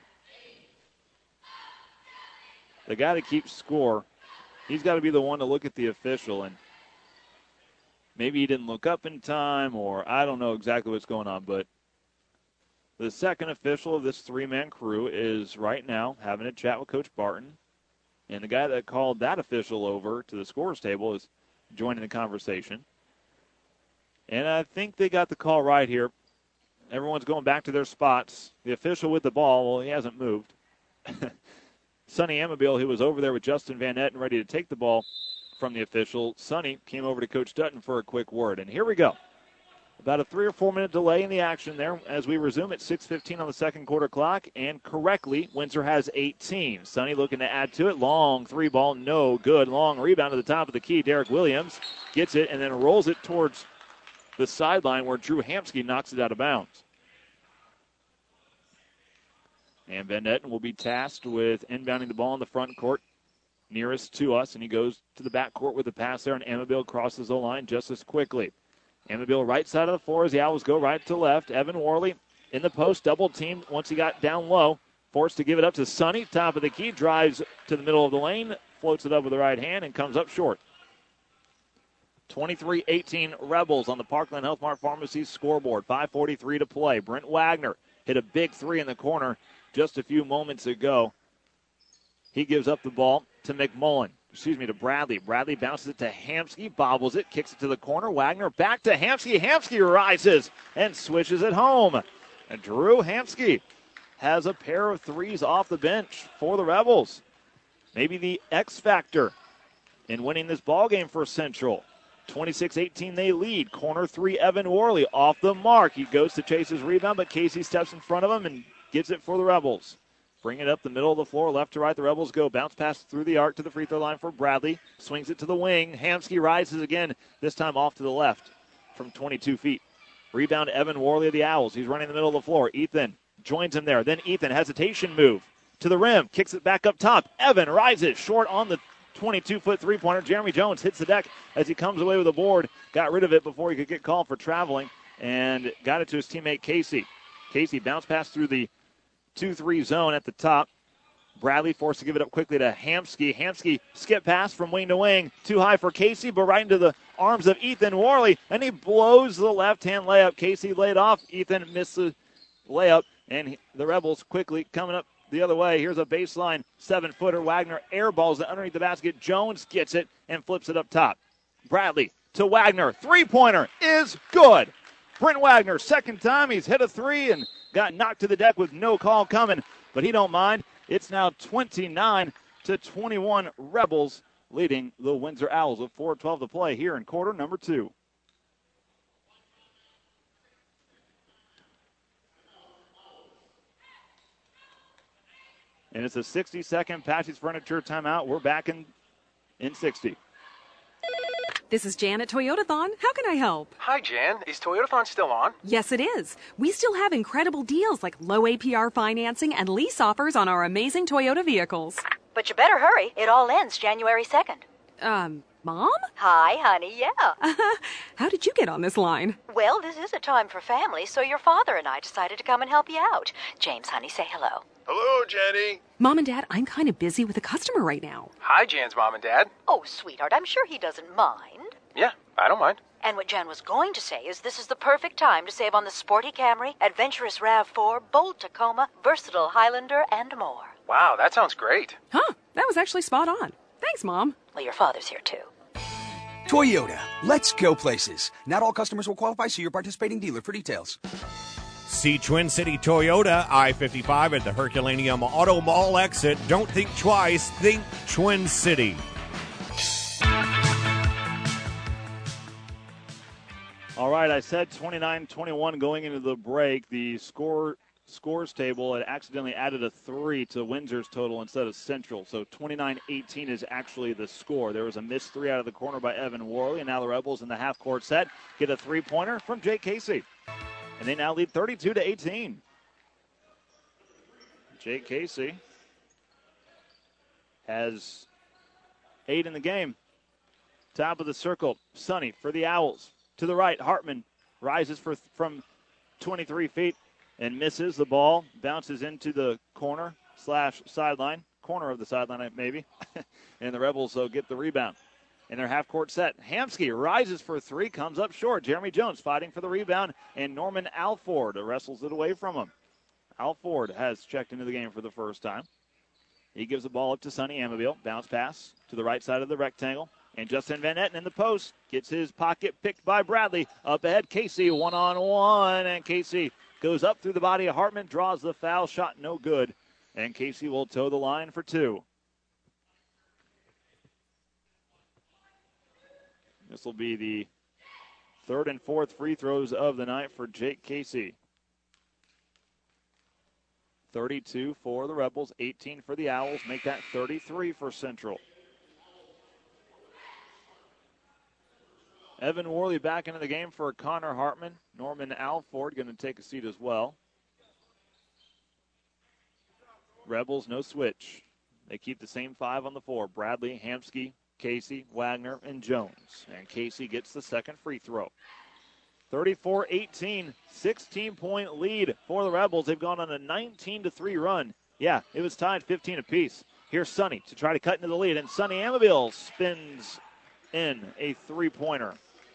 The guy that keeps score, he's got to be the one to look at the official, and maybe he didn't look up in time, or I don't know exactly what's going on, but the second official of this three-man crew is right now having a chat with Coach Barton, and the guy that called that official over to the scores table is joining the conversation. And I think they got the call right here. Everyone's going back to their spots. The official with the ball, well, he hasn't moved. Sonny Amabile, who was over there with Justin Van Etten, ready to take the ball from the official. Sonny came over to Coach Dutton for a quick word. And here we go. About a 3 or 4 minute delay in the action there as we resume at 6:15 on the second quarter clock. And correctly, Windsor has 18. Sonny looking to add to it. Long three ball, no good. Long rebound to the top of the key. Derek Williams gets it and then rolls it towards the sideline where Drew Hamsky knocks it out of bounds. And Van Etten will be tasked with inbounding the ball in the front court nearest to us, and he goes to the back court with the pass there, and Amabile crosses the line just as quickly. Amabile right side of the floor as the Owls go right to left. Evan Worley in the post, double teamed once he got down low. Forced to give it up to Sonny, top of the key, drives to the middle of the lane, floats it up with the right hand, and comes up short. 23-18 Rebels on the Parkland Health Mart Pharmacy scoreboard. 5:43 to play. Brent Wagner hit a big three in the corner just a few moments ago. He gives up the ball to to Bradley. Bradley bounces it to Hamsky, bobbles it, kicks it to the corner. Wagner back to Hamsky. Hamsky rises and swishes it home. And Drew Hamsky has a pair of threes off the bench for the Rebels. Maybe the X factor in winning this ball game for Central. 26-18 they lead. Corner three, Evan Worley off the mark. He goes to chase his rebound, but Casey steps in front of him and gets it for the Rebels. Bring it up the middle of the floor, left to right. The Rebels go. Bounce pass through the arc to the free throw line for Bradley. Swings it to the wing. Hamsky rises again, this time off to the left from 22 feet. Rebound, Evan Worley of the Owls. He's running the middle of the floor. Ethan joins him there. Then Ethan, hesitation move to the rim. Kicks it back up top. Evan rises short on the 22-foot three-pointer. Jeremy Jones hits the deck as he comes away with a board. Got rid of it before he could get called for traveling and got it to his teammate Casey. Casey bounce pass through the 2-3 zone at the top. Bradley forced to give it up quickly to Hamsky. Hamsky skip pass from wing to wing. Too high for Casey, but right into the arms of Ethan Worley, and he blows the left-hand layup. Casey laid off. Ethan missed the layup, and the Rebels quickly coming up the other way. Here's a baseline 7-footer. Wagner airballs it underneath the basket. Jones gets it and flips it up top. Bradley to Wagner. Three-pointer is good. Brent Wagner, second time he's hit a three and got knocked to the deck with no call coming, but he don't mind. It's now 29-21 Rebels leading the Windsor Owls with 4:12 to play here in quarter number 2. And it's a 60-second Patsy's Furniture timeout. We're back in 60. This is Jan at Toyotathon. How can I help? Hi, Jan. Is Toyotathon still on? Yes, it is. We still have incredible deals like low APR financing and lease offers on our amazing Toyota vehicles. But you better hurry. It all ends January 2nd. Mom? Hi, honey, yeah. How did you get on this line? Well, this is a time for family, so your father and I decided to come and help you out. James, honey, say hello. Hello, Jenny. Mom and Dad, I'm kind of busy with a customer right now. Hi, Jan's mom and dad. Oh, sweetheart, I'm sure he doesn't mind. Yeah, I don't mind. And what Jan was going to say is this is the perfect time to save on the sporty Camry, adventurous RAV4, bold Tacoma, versatile Highlander, and more. Wow, that sounds great. Huh, that was actually spot on. Thanks, Mom. Well, your father's here, too. Toyota, let's go places. Not all customers will qualify. See your participating dealer for details. See Twin City Toyota, I-55 at the Herculaneum Auto Mall exit. Don't think twice, think Twin City. All right, I said 29-21 going into the break. The scores table had accidentally added a 3 to Windsor's total instead of Central. So 29-18 is actually the score. There was a missed three out of the corner by Evan Worley, and now the Rebels in the half-court set get a three-pointer from Jake Casey. And they now lead 32-18. Jake Casey has 8 in the game. Top of the circle, Sonny for the Owls. To the right, Hartman rises from 23 feet and misses the ball. Bounces into the corner/sideline. Corner of the sideline, maybe. And the Rebels get the rebound in their half-court set. Hamsky rises for three, comes up short. Jeremy Jones fighting for the rebound, and Norman Alford wrestles it away from him. Alford has checked into the game for the first time. He gives the ball up to Sonny Amabile. Bounce pass to the right side of the rectangle. And Justin Van Etten in the post gets his pocket picked by Bradley. Up ahead, Casey one-on-one. And Casey goes up through the body of Hartman, draws the foul shot, no good. And Casey will toe the line for 2. This will be the third and fourth free throws of the night for Jake Casey. 32 for the Rebels, 18 for the Owls. Make that 33 for Central. Evan Worley back into the game for Connor Hartman. Norman Alford going to take a seat as well. Rebels, no switch. They keep the same 5 on the floor. Bradley, Hamsky, Casey, Wagner, and Jones. And Casey gets the second free throw. 34-18, 16-point lead for the Rebels. They've gone on a 19-3 run. Yeah, it was tied 15 apiece. Here's Sonny to try to cut into the lead, and Sonny Amabile spins in a three-pointer.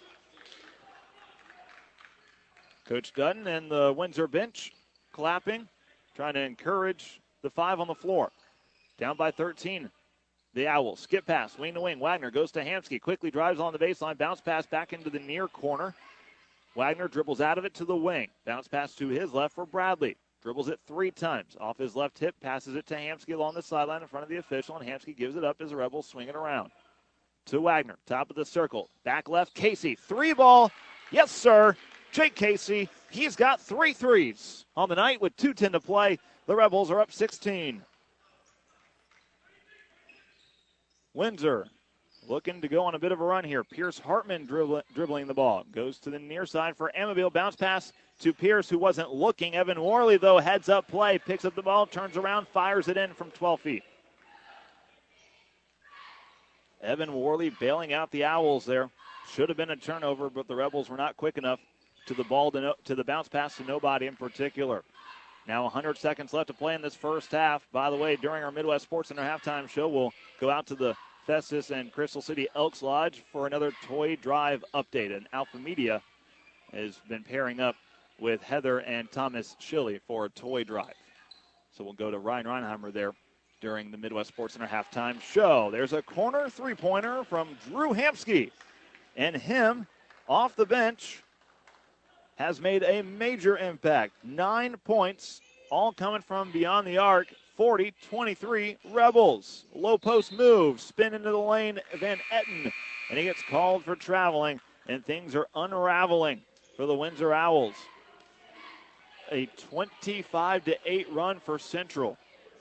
Coach Dutton and the Windsor bench clapping, trying to encourage the 5 on the floor. Down by 13. The Owls skip pass, wing to wing. Wagner goes to Hamsky, quickly drives on the baseline, bounce pass back into the near corner. Wagner dribbles out of it to the wing. Bounce pass to his left for Bradley. Dribbles it 3 times. Off his left hip, passes it to Hamsky along the sideline in front of the official, and Hamsky gives it up as the Rebels swing it around. To Wagner, top of the circle. Back left, Casey. 3-ball. Yes, sir. Jake Casey, he's got 3 threes on the night with 2:10 to play. The Rebels are up 16. Windsor looking to go on a bit of a run here. Pierce Hartman dribbling the ball. Goes to the near side for Amabile. Bounce pass to Pierce, who wasn't looking. Evan Worley, though, heads up play. Picks up the ball, turns around, fires it in from 12 feet. Evan Worley bailing out the Owls there. Should have been a turnover, but the Rebels were not quick enough to the ball to the bounce pass to nobody in particular. Now 100 seconds left to play in this first half. By the way, during our Midwest Sports Center halftime show, we'll go out to the Festus and Crystal City Elks Lodge for another toy drive update. And Alpha Media has been pairing up with Heather and Thomas Schilly for a toy drive. So we'll go to Ryan Reinheimer there during the Midwest Sports Center halftime show. There's a corner three-pointer from Drew Hamsky. And him, off the bench, has made a major impact. 9 points, all coming from beyond the arc. 40-23 Rebels. Low post move, spin into the lane, Van Etten, and he gets called for traveling, and things are unraveling for the Windsor Owls. A 25-8 run for Central.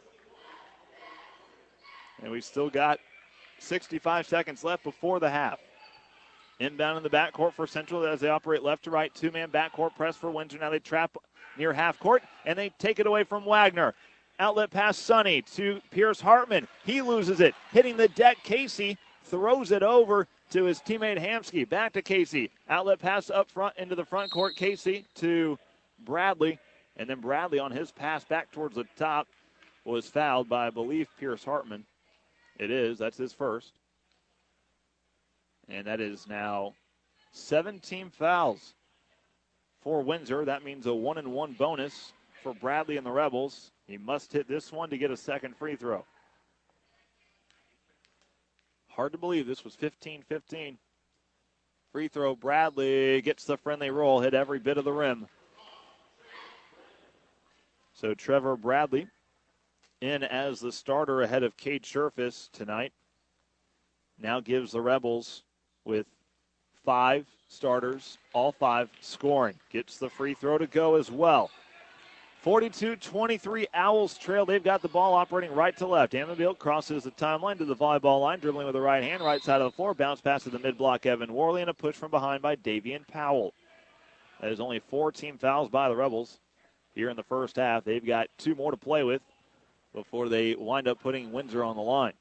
And we've still got 65 seconds left before the half. Inbound in the backcourt for Central as they operate left to right. 2-man backcourt press for Windsor. Now they trap near half court, and they take it away from Wagner. Outlet pass Sonny to Pierce Hartman. He loses it. Hitting the deck, Casey throws it over to his teammate Hamsky. Back to Casey. Outlet pass up front into the front court. Casey to Bradley. And then Bradley on his pass back towards the top was fouled by, I believe, Pierce Hartman. It is. That's his first. And that is now 17 fouls for Windsor. That means a 1-and-1 bonus for Bradley and the Rebels. He must hit this one to get a second free throw. Hard to believe this was 15-15. Free throw, Bradley gets the friendly roll, hit every bit of the rim. So Trevor Bradley in as the starter ahead of Cade Sherfus tonight. Now gives the Rebels with 5 starters, all 5 scoring. Gets the free throw to go as well. 42-23 Owls trail. They've got the ball operating right to left. Amabile crosses the timeline to the volleyball line, dribbling with the right hand, right side of the floor. Bounce pass to the mid-block, Evan Worley, and a push from behind by Davian Powell. That is only 4 team fouls by the Rebels here in the first half. They've got 2 more to play with before they wind up putting Windsor on the line.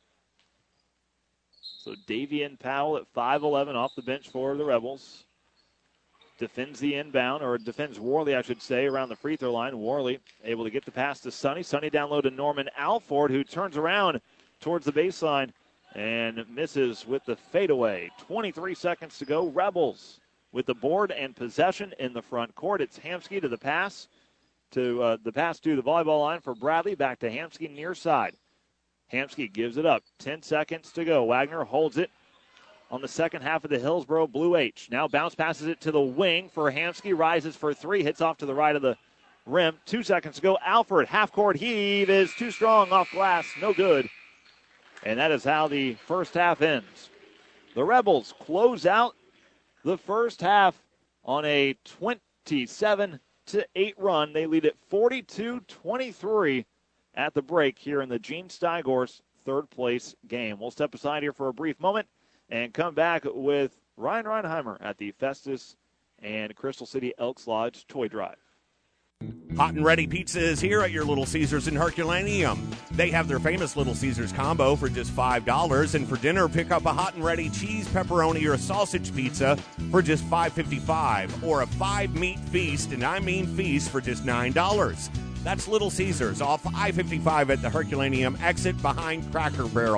So Davian Powell at 5'11" off the bench for the Rebels. Defends the inbound, or defends Worley, I should say, around the free throw line. Worley able to get the pass to Sonny. Sonny down low to Norman Alford, who turns around towards the baseline and misses with the fadeaway. 23 seconds to go. Rebels with the board and possession in the front court. It's Hamsky to the pass to the volleyball line for Bradley. Back to Hamsky near side. Hamsky gives it up. 10 seconds to go. Wagner holds it on the second half of the Hillsboro Blue H. Now bounce passes it to the wing for Hamsky. Rises for 3. Hits off to the right of the rim. 2 seconds to go. Alford, half-court heave is too strong off glass. No good. And that is how the first half ends. The Rebels close out the first half on a 27-8 run. They lead it 42-23 at the break here in the Gene Steiger's third-place game. We'll step aside here for a brief moment and come back with Ryan Reinheimer at the Festus and Crystal City Elks Lodge Toy Drive. Hot and Ready Pizza is here at your Little Caesars in Herculaneum. They have their famous Little Caesars combo for just $5, and for dinner, pick up a Hot and Ready cheese, pepperoni, or a sausage pizza for just $5.55, or a 5-meat feast, and I mean feast, for just $9. That's Little Caesars off I-55 at the Herculaneum exit behind Cracker Barrel.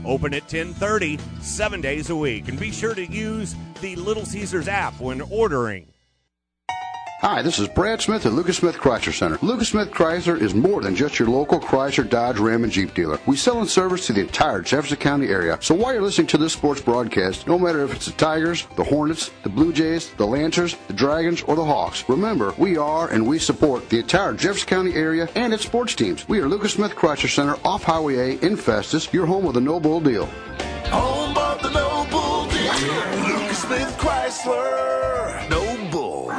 Open at 10:30, 7 days a week. And be sure to use the Little Caesars app when ordering. Hi, this is Brad Smith at Lucas Smith Chrysler Center. Lucas Smith Chrysler is more than just your local Chrysler, Dodge, Ram, and Jeep dealer. We sell and service to the entire Jefferson County area. So while you're listening to this sports broadcast, no matter if it's the Tigers, the Hornets, the Blue Jays, the Lancers, the Dragons, or the Hawks, remember, we are and we support the entire Jefferson County area and its sports teams. We are Lucas Smith Chrysler Center off Highway A in Festus, your home of the No Bull deal. Home of the No Bull deal. Lucas Smith Chrysler. No Bull.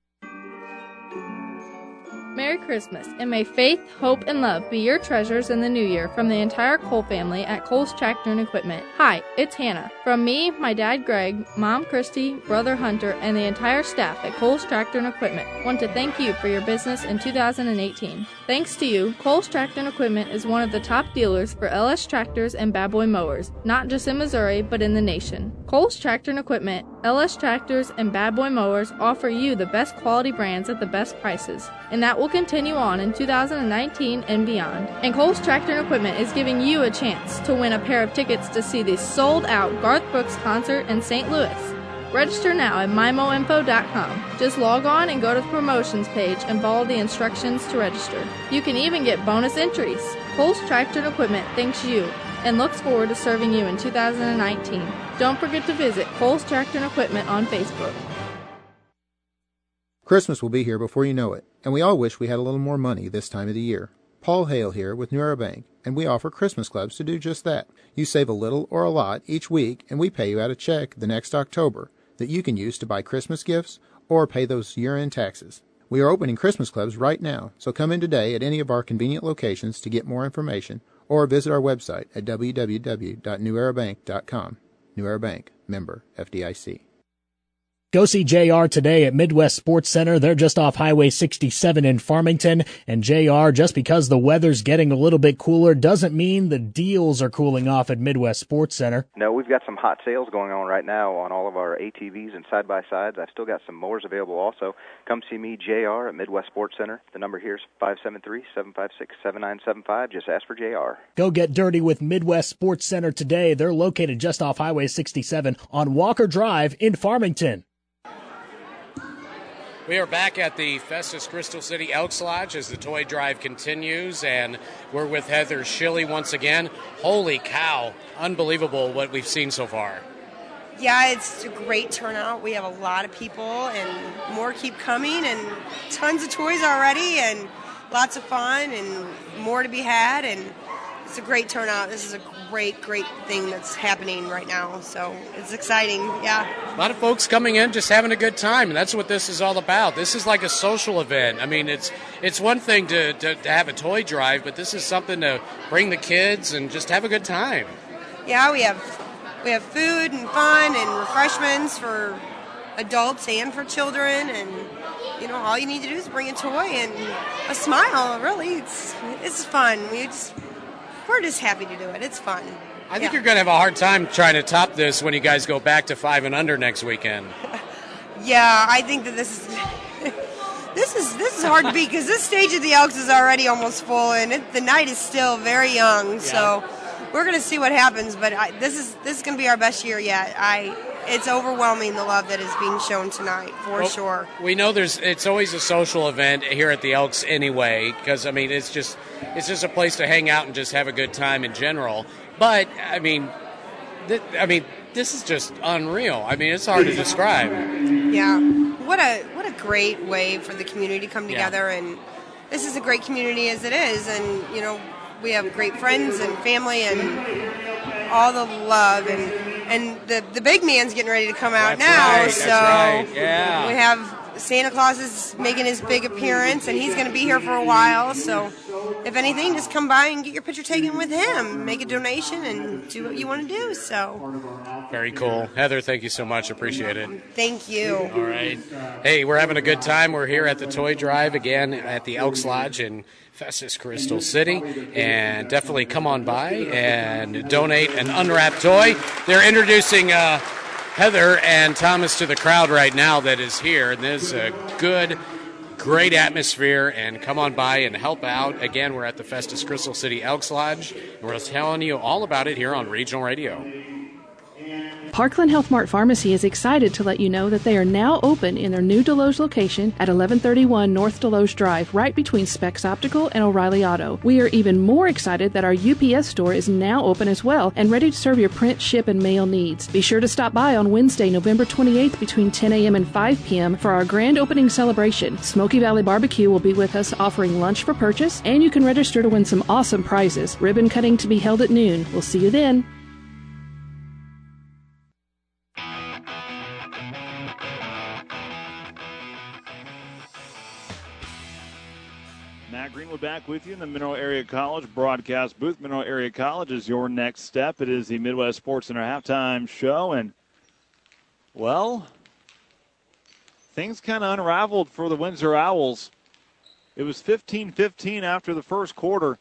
Merry Christmas, and may faith, hope, and love be your treasures in the new year from the entire Cole family at Cole's Tractor and Equipment. Hi, it's Hannah. From me, my dad Greg, mom Christy, brother Hunter, and the entire staff at Cole's Tractor and Equipment want to thank you for your business in 2018. Thanks to you, Cole's Tractor and Equipment is one of the top dealers for LS tractors and Bad Boy mowers, not just in Missouri, but in the nation. Cole's Tractor and Equipment, LS tractors, and Bad Boy mowers offer you the best quality brands at the best prices, and that will continue on in 2019 and beyond. And Cole's Tractor and Equipment is giving you a chance to win a pair of tickets to see the sold-out Garth Brooks concert in St. Louis. Register now at MyMoInfo.com. Just log on and go to the promotions page and follow the instructions to register. You can even get bonus entries. Cole's Tractor and Equipment thanks you and looks forward to serving you in 2019. Don't forget to visit Cole's Tractor and Equipment on Facebook. Christmas will be here before you know it, and we all wish we had a little more money this time of the year. Paul Hale here with New Era Bank, and we offer Christmas clubs to do just that. You save a little or a lot each week, and we pay you out a check the next October that you can use to buy Christmas gifts or pay those year-end taxes. We are opening Christmas clubs right now, so come in today at any of our convenient locations to get more information or visit our website at www.newerabank.com. New Era Bank, member FDIC. Go see JR today at Midwest Sports Center. They're just off Highway 67 in Farmington. And JR, just because the weather's getting a little bit cooler doesn't mean the deals are cooling off at Midwest Sports Center. No, we've got some hot sales going on right now on all of our ATVs and side-by-sides. I've still got some mowers available also. Come see me, JR, at Midwest Sports Center. The number here is 573-756-7975. Just ask for JR. Go get dirty with Midwest Sports Center today. They're located just off Highway 67 on Walker Drive in Farmington. We are back at the Festus Crystal City Elks Lodge as the toy drive continues, and we're with Heather Schilly once again. Holy cow, unbelievable what we've seen so far. Yeah, it's a great turnout. We have a lot of people, and more keep coming, and tons of toys already, and lots of fun, and more to be had, and it's a great turnout. This is a great thing that's happening right now, so it's exciting, yeah. A lot of folks coming in just having a good time, and that's what this is all about. This is like a social event. I mean, it's one thing to have a toy drive, but this is something to bring the kids and just have a good time. Yeah, we have food and fun and refreshments for adults and for children, and you know, all you need to do is bring a toy and a smile. Really, it's fun. We're just happy to do it. It's fun. I think you're going to have a hard time trying to top this when you guys go back to 5 and under next weekend. Yeah, I think that this is hard to beat because this stage of the Elks is already almost full, and the night is still very young. Yeah. So we're going to see what happens. But this is going to be our best year yet. It's overwhelming, the love that is being shown tonight, for sure. We know it's always a social event here at the Elks anyway, because I mean it's just a place to hang out and just have a good time in general. But I mean, this is just unreal. I mean, it's hard to describe. Yeah, what a great way for the community to come together, and this is a great community as it is, and you know, we have great friends and family and all the love, and the big man's getting ready to come out now. Right, so that's right. Yeah. We have Santa Claus is making his big appearance, and he's going to be here for a while. So if anything, just come by and get your picture taken with him, make a donation, and do what you want to do. So very cool. Heather, thank you so much. Appreciate it. Thank you. All right. Hey, we're having a good time. We're here at the Toy Drive again at the Elks Lodge in Festus Crystal City, and definitely come on by and donate an unwrapped toy. They're introducing Heather and Thomas to the crowd right now that is here, and there's a good great atmosphere, and come on by and help out. Again, we're at the Festus Crystal City Elks Lodge, and we're telling you all about it here on Regional Radio. Parkland Health Mart Pharmacy is excited to let you know that they are now open in their new Deloge location at 1131 North Deloge Drive, right between Specs Optical and O'Reilly Auto. We are even more excited that our UPS store is now open as well and ready to serve your print, ship, and mail needs. Be sure to stop by on Wednesday, November 28th between 10 a.m. and 5 p.m. for our grand opening celebration. Smoky Valley Barbecue will be with us offering lunch for purchase, and you can register to win some awesome prizes. Ribbon cutting to be held at noon. We'll see you then. Matt Greenwood back with you in the Mineral Area College broadcast booth. Mineral Area College is your next step. It is the Midwest Sports Center halftime show, and, well, things kind of unraveled for the Windsor Owls. It was 15-15 after the first quarter.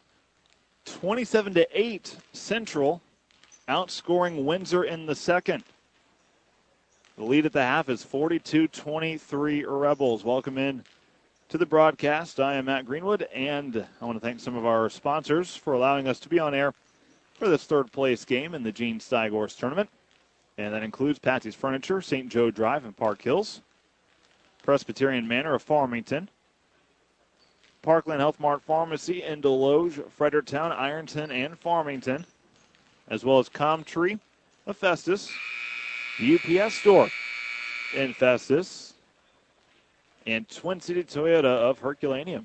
27-8 Central, outscoring Windsor in the second. The lead at the half is 42-23 Rebels. Welcome in to the broadcast. I am Matt Greenwood, and I want to thank some of our sponsors for allowing us to be on air for this third-place game in the Gene Steiger's tournament. And that includes Patsy's Furniture, St. Joe Drive in Park Hills, Presbyterian Manor of Farmington, Parkland Health Mart Pharmacy in Deloge, Fredericktown, Ironton, and Farmington, as well as Comtree of Festus, the UPS store in Festus, and Twin City Toyota of Herculaneum.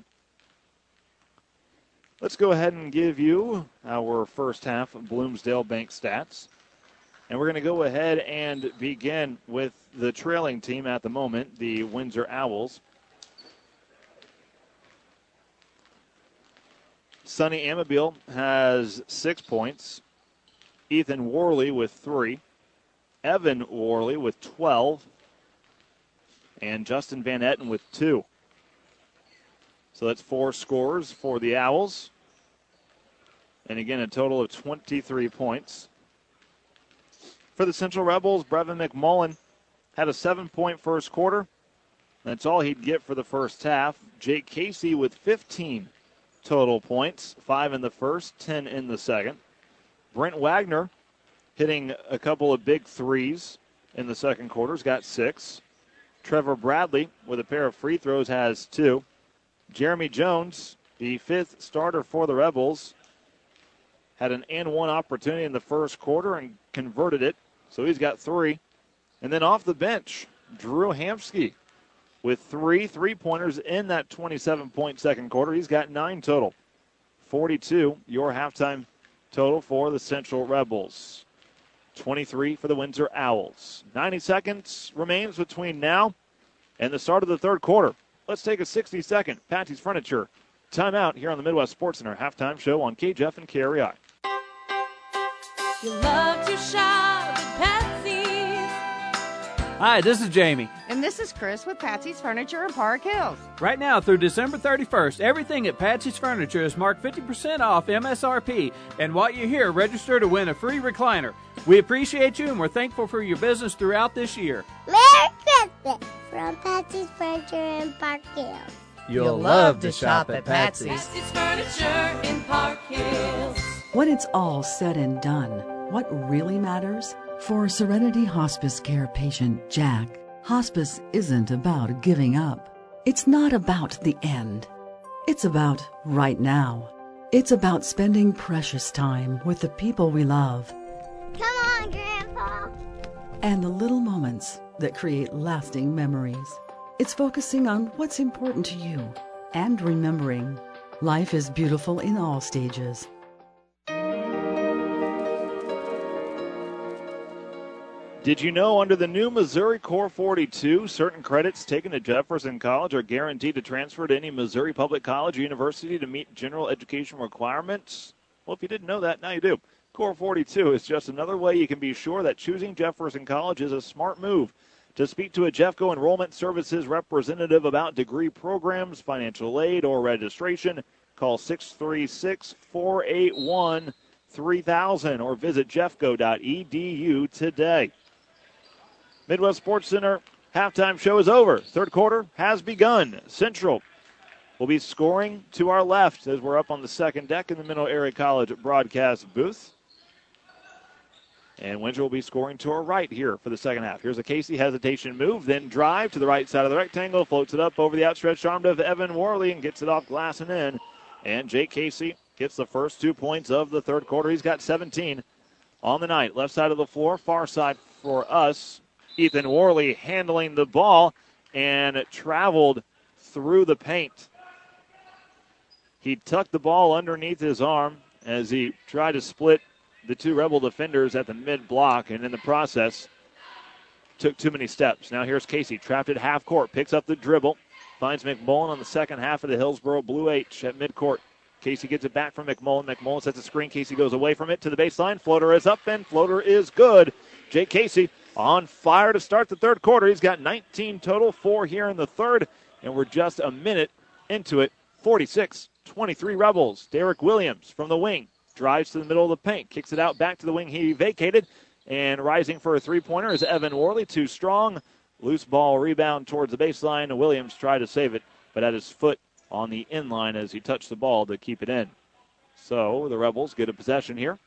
Let's go ahead and give you our first half of Bloomsdale Bank stats. And we're going to go ahead and begin with the trailing team at the moment, the Windsor Owls. Sonny Amabile has 6 points. Ethan Worley with 3. Evan Worley with 12. And Justin Van Etten with 2. So that's 4 scores for the Owls. And again, a total of 23 points. For the Central Rebels, Brevin McMullen had a 7-point first quarter. That's all he'd get for the first half. Jake Casey with 15 total points, 5 in the first, 10 in the second. Brent Wagner hitting a couple of big threes in the second quarter, has got 6. Trevor Bradley, with a pair of free throws, has 2. Jeremy Jones, the 5th starter for the Rebels, had an and-one opportunity in the first quarter and converted it, so he's got 3. And then off the bench, Drew Hamsky with 3 3-pointers in that 27-point second quarter. He's got 9 total. 42, your halftime total for the Central Rebels. 23 for the Windsor Owls. 90 seconds remains between now and the start of the third quarter. Let's take a 60-second Patsy's Furniture timeout here on the Midwest Sports Center halftime show on KJF and KREI. You love to shop at Patsy's. Hi, this is Jamie. And this is Chris with Patsy's Furniture in Park Hills. Right now through December 31st, everything at Patsy's Furniture is marked 50% off MSRP. And while you're here, register to win a free recliner. We appreciate you and we're thankful for your business throughout this year. Merry Christmas from Patsy's Furniture in Park Hills. You'll love to shop at Patsy's. Patsy's Furniture in Park Hills. When it's all said and done, what really matters? For Serenity Hospice Care patient Jack, hospice isn't about giving up. It's not about the end. It's about right now. It's about spending precious time with the people we love. Come on, Grandpa. And the little moments that create lasting memories. It's focusing on what's important to you and remembering life is beautiful in all stages. Did you know under the new Missouri Core 42, certain credits taken at Jefferson College are guaranteed to transfer to any Missouri public college or university to meet general education requirements? Well, if you didn't know that, now you do. Core 42 is just another way you can be sure that choosing Jefferson College is a smart move. To speak to a Jeffco Enrollment Services representative about degree programs, financial aid, or registration, call 636-481-3000 or visit jeffco.edu today. Midwest Sports Center halftime show is over. Third quarter has begun. Central will be scoring to our left as we're up on the second deck in the Mineral Area College broadcast booth. And Windsor will be scoring to our right here for the second half. Here's a Casey hesitation move, then drive to the right side of the rectangle, floats it up over the outstretched arm of Evan Worley and gets it off glass and in. And Jake Casey gets the first 2 points of the third quarter. He's got 17 on the night. Left side of the floor, far side for us. Ethan Worley handling the ball and traveled through the paint. He tucked the ball underneath his arm as he tried to split the two Rebel defenders at the mid-block, and in the process took too many steps. Now here's Casey, trapped at half court, picks up the dribble, finds McMullen on the second half of the Hillsboro Blue H at midcourt. Casey gets it back from McMullen. McMullen sets a screen. Casey goes away from it to the baseline. Floater is up, and floater is good. Jake Casey on fire to start the third quarter. He's got 19 total, 4 here in the third, and we're just a minute into it. 46-23 Rebels. Derek Williams from the wing drives to the middle of the paint, kicks it out back to the wing he vacated, and rising for a three-pointer is Evan Worley. Too strong. Loose ball rebound towards the baseline. Williams tried to save it, but had his foot on the inline as he touched the ball to keep it in. So the Rebels get a possession here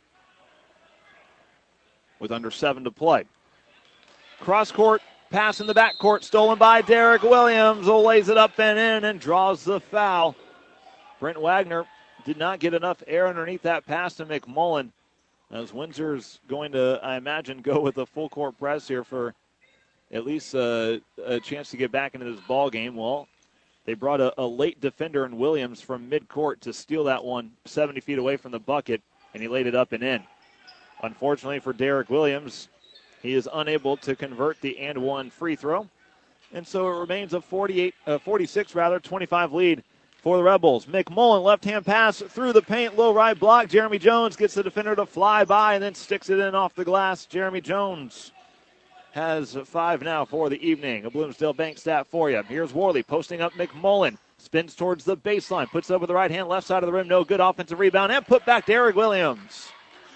with under 7 to play. Cross-court pass in the backcourt, stolen by Derek Williams. Lays it up and in and draws the foul. Brent Wagner did not get enough air underneath that pass to McMullen, as Windsor's going to, I imagine, go with a full-court press here for at least a chance to get back into this ball game. Well, they brought a late defender in Williams from midcourt to steal that one 70 feet away from the bucket, and he laid it up and in. Unfortunately for Derek Williams, he is unable to convert the and one free throw, and so it remains a 46-25 lead for the Rebels. McMullen, left-hand pass through the paint, low right block. Jeremy Jones gets the defender to fly by and then sticks it in off the glass. Jeremy Jones has 5 now for the evening. A Bloomsdale Bank stat for you. Here's Worley posting up McMullen. Spins towards the baseline. Puts it up with the right hand, left side of the rim. No good. Offensive rebound and put back Derek Williams.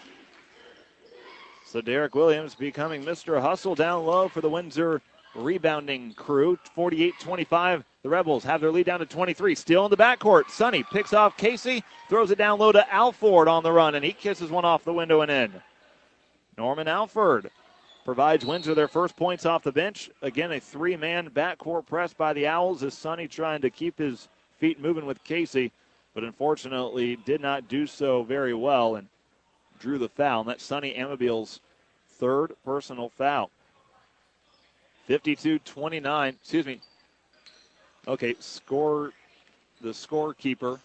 So Derek Williams becoming Mr. Hustle down low for the Windsor rebounding crew. 48-25. The Rebels have their lead down to 23. Still in the backcourt. Sonny picks off Casey. Throws it down low to Alford on the run, and he kisses one off the window and in. Norman Alford provides Windsor their first points off the bench. Again, a 3-man backcourt press by the Owls as Sonny trying to keep his feet moving with Casey, but unfortunately did not do so very well and drew the foul. And that's Sonny Amabil's third personal foul. 52-29. Excuse me. Okay, the scorekeeper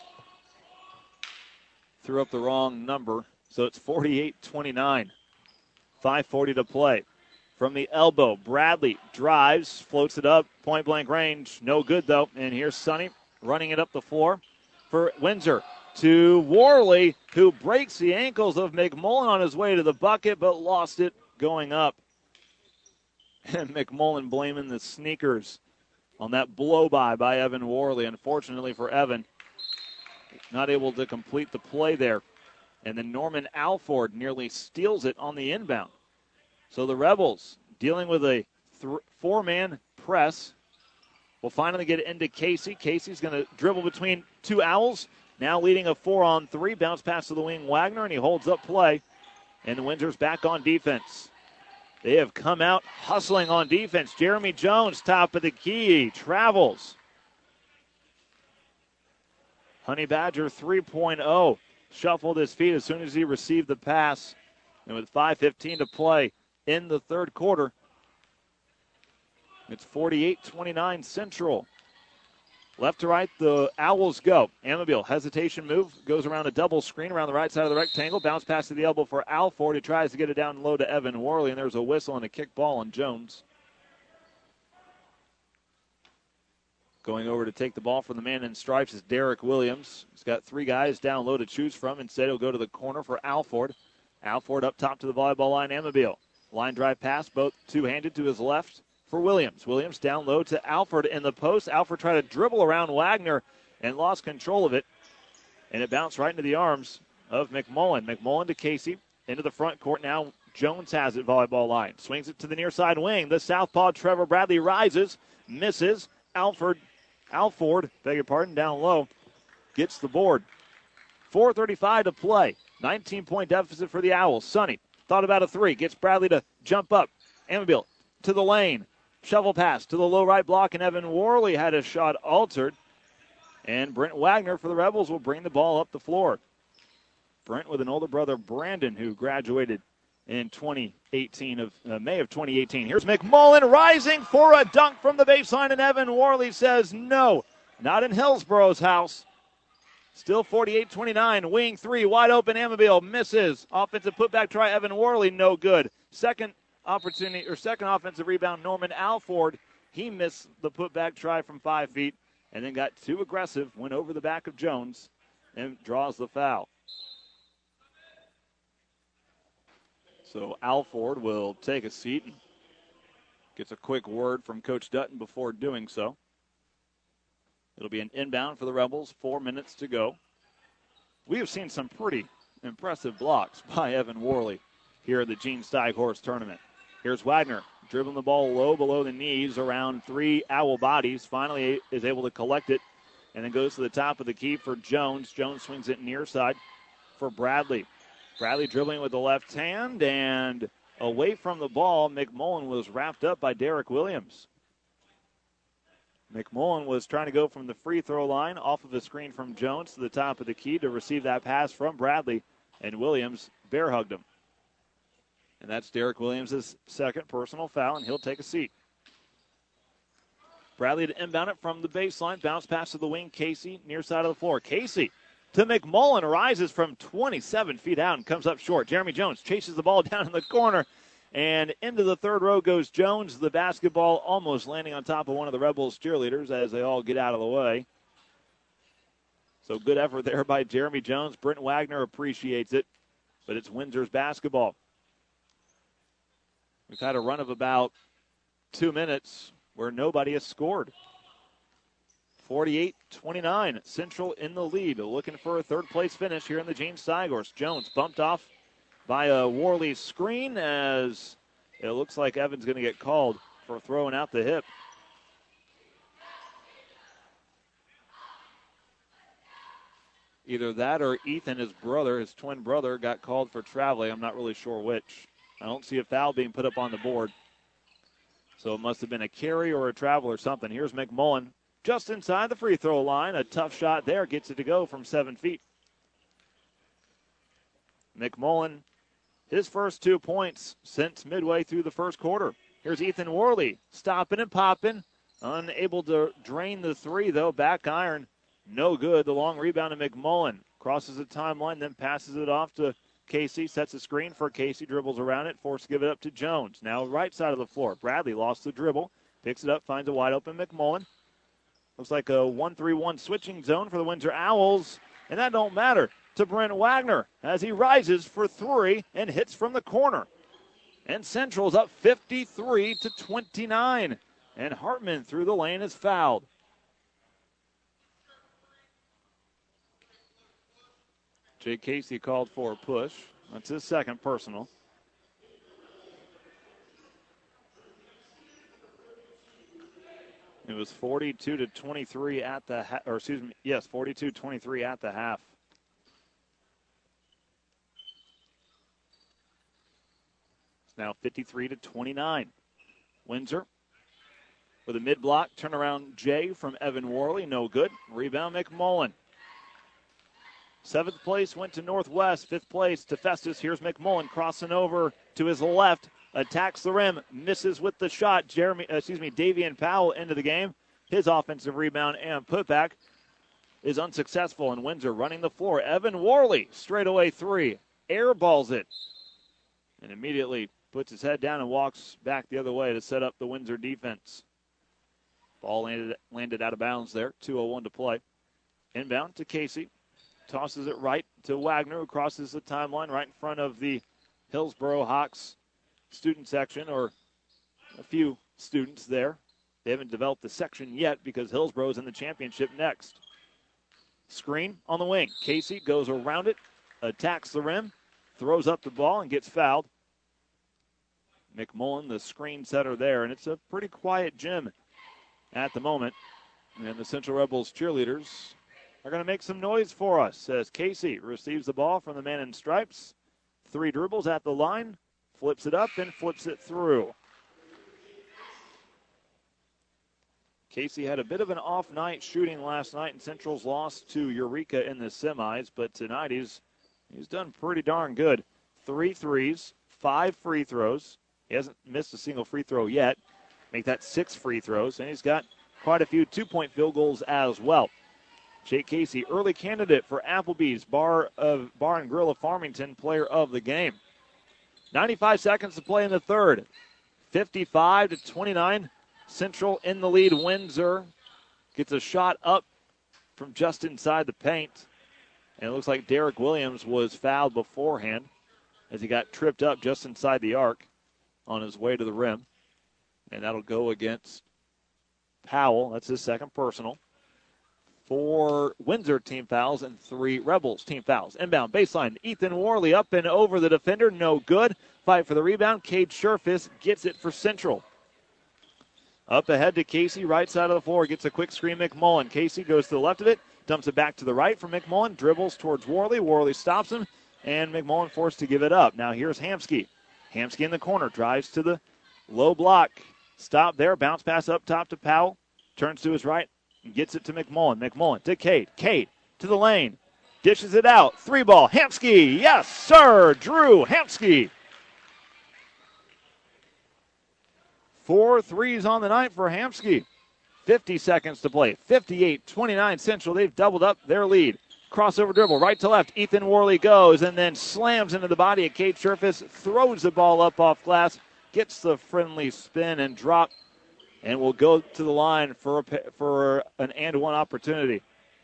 threw up the wrong number, so it's 48-29. 5:40 to play. From the elbow, Bradley drives, floats it up, point-blank range. No good, though. And here's Sonny running it up the floor for Windsor to Worley, who breaks the ankles of McMullen on his way to the bucket, but lost it going up. And McMullen blaming the sneakers on that blow-by Evan Worley. Unfortunately for Evan, not able to complete the play there. And then Norman Alford nearly steals it on the inbound. So the Rebels, dealing with a 4-man press, will finally get it into Casey. Casey's going to dribble between two Owls, now leading a 4-on-3. Bounce pass to the wing, Wagner, and he holds up play. And the Windsor's back on defense. They have come out hustling on defense. Jeremy Jones, top of the key, travels. Honey Badger 3.0 shuffled his feet as soon as he received the pass. And with 5:15 to play in the third quarter, it's 48-29 Central. Left to right, the Owls go. Amabil, hesitation move, goes around a double screen around the right side of the rectangle. Bounce pass to the elbow for Alford. He tries to get it down low to Evan Worley, and there's a whistle and a kick ball on Jones. Going over to take the ball from the man in stripes is Derek Williams. He's got 3 guys down low to choose from. Instead, he'll go to the corner for Alford. Alford up top to the volleyball line, Amabil. Line drive pass, both two-handed to his left for Williams. Williams down low to Alford in the post. Alford tried to dribble around Wagner and lost control of it. And it bounced right into the arms of McMullen. McMullen to Casey into the front court now. Jones has it, volleyball line. Swings it to the near side wing. The southpaw Trevor Bradley rises, misses. Alford, beg your pardon, down low, gets the board. 4:35 to play. 19-point deficit for the Owls. Sonny thought about a three. Gets Bradley to jump up. Amabile to the lane. Shovel pass to the low right block, and Evan Worley had his shot altered. And Brent Wagner for the Rebels will bring the ball up the floor. Brent with an older brother, Brandon, who graduated in May of 2018. Here's McMullen rising for a dunk from the baseline, and Evan Worley says no, not in Hillsboro's house. Still 48-29. Wing three, wide open. Amabile misses. Offensive putback try. Evan Worley, no good. Second offensive rebound. Norman Alford. He missed the putback try from 5 feet, and then got too aggressive. Went over the back of Jones and draws the foul. So Alford will take a seat and gets a quick word from Coach Dutton before doing so. It'll be an inbound for the Rebels. 4 minutes to go. We have seen some pretty impressive blocks by Evan Worley here at the Gene Steig Horse Tournament. Here's Wagner dribbling the ball low below the knees around 3 Owl bodies. Finally is able to collect it and then goes to the top of the key for Jones. Jones swings it near side for Bradley. Bradley dribbling with the left hand, and away from the ball, McMullen was wrapped up by Derek Williams. McMullen was trying to go from the free throw line off of a screen from Jones to the top of the key to receive that pass from Bradley, and Williams bear hugged him. And that's Derek Williams' second personal foul, and he'll take a seat. Bradley to inbound it from the baseline, bounce pass to the wing, Casey near side of the floor. Casey to McMullen, rises from 27 feet out and comes up short. Jeremy Jones chases the ball down in the corner, and into the third row goes Jones. The basketball almost landing on top of one of the Rebels cheerleaders as they all get out of the way. So good effort there by Jeremy Jones. Brent Wagner appreciates it, but it's Windsor's basketball. We've had a run of about 2 minutes where nobody has scored. 48-29, Central in the lead, looking for a third-place finish here in the Gene Steig Horse. Jones bumped off by a Worley screen as it looks like Evan's going to get called for throwing out the hip. Either that or Ethan, his brother, his twin brother, got called for traveling. I'm not really sure which. I don't see a foul being put up on the board. So it must have been a carry or a travel or something. Here's McMullen just inside the free throw line. A tough shot there, gets it to go from 7 feet. McMullen, his first 2 points since midway through the first quarter. Here's Ethan Worley, stopping and popping. Unable to drain the three, though. Back iron, no good. The long rebound to McMullen. Crosses the timeline, then passes it off to Casey. Sets a screen for Casey, dribbles around it, forced to give it up to Jones. Now right side of the floor. Bradley lost the dribble, picks it up, finds a wide open McMullen. Looks like a 1-3-1 switching zone for the Windsor Owls, and that don't matter to Brent Wagner as he rises for three and hits from the corner. And Central's up 53-29, and Hartman through the lane is fouled. Jake Casey called for a push. That's his second personal. It was 42-23 at the 42-23 at the half. It's now 53-29. Windsor with a mid-block turnaround J from Evan Worley, no good. Rebound McMullen. 7th place went to Northwest. 5th place to Festus. Here's McMullen crossing over to his left. Attacks the rim, misses with the shot. Davian Powell into the game. His offensive rebound and putback is unsuccessful, and Windsor running the floor. Evan Worley, straightaway three, airballs it, and immediately puts his head down and walks back the other way to set up the Windsor defense. Ball landed out of bounds there. 2:01 to play. Inbound to Casey. Tosses it right to Wagner, who crosses the timeline right in front of the Hillsboro Hawks student section, or a few students there. They haven't developed the section yet because Hillsboro's in the championship next. Screen on the wing. Casey goes around it, attacks the rim, throws up the ball, and gets fouled. McMullen, the screen setter there, and it's a pretty quiet gym at the moment. And the Central Rebels cheerleaders are going to make some noise for us as Casey receives the ball from the man in stripes. 3 dribbles at the line, flips it up, and flips it through. Casey had a bit of an off night shooting last night, and Central's lost to Eureka in the semis, but tonight he's done pretty darn good. 3 threes, 5 free throws. He hasn't missed a single free throw yet. Make that 6 free throws, and he's got quite a few 2-point field goals as well. Jake Casey, early candidate for Applebee's Bar and Grill of Farmington Player of the Game. 95 seconds to play in the third. 55-29. Central in the lead. Windsor gets a shot up from just inside the paint. And it looks like Derek Williams was fouled beforehand as he got tripped up just inside the arc on his way to the rim. And that'll go against Powell. That's his second personal. 4 Windsor team fouls and 3 Rebels team fouls. Inbound baseline. Ethan Worley up and over the defender. No good. Fight for the rebound. Cade Sherfis gets it for Central. Up ahead to Casey. Right side of the floor. Gets a quick screen. McMullen. Casey goes to the left of it. Dumps it back to the right for McMullen. Dribbles towards Worley. Worley stops him. And McMullen forced to give it up. Now here's Hamsky. Hamsky in the corner. Drives to the low block. Stop there. Bounce pass up top to Powell. Turns to his right. Gets it to McMullen. McMullen to Cade. Cade to the lane. Dishes it out. 3 ball. Hamsky. Yes, sir. Drew Hamsky. 4 threes on the night for Hamsky. 50 seconds to play. 58-29 Central. They've doubled up their lead. Crossover dribble. Right to left. Ethan Worley goes and then slams into the body of Cade Sherfis. Throws the ball up off glass. Gets the friendly spin and drop. And will go to the line for an and-one opportunity.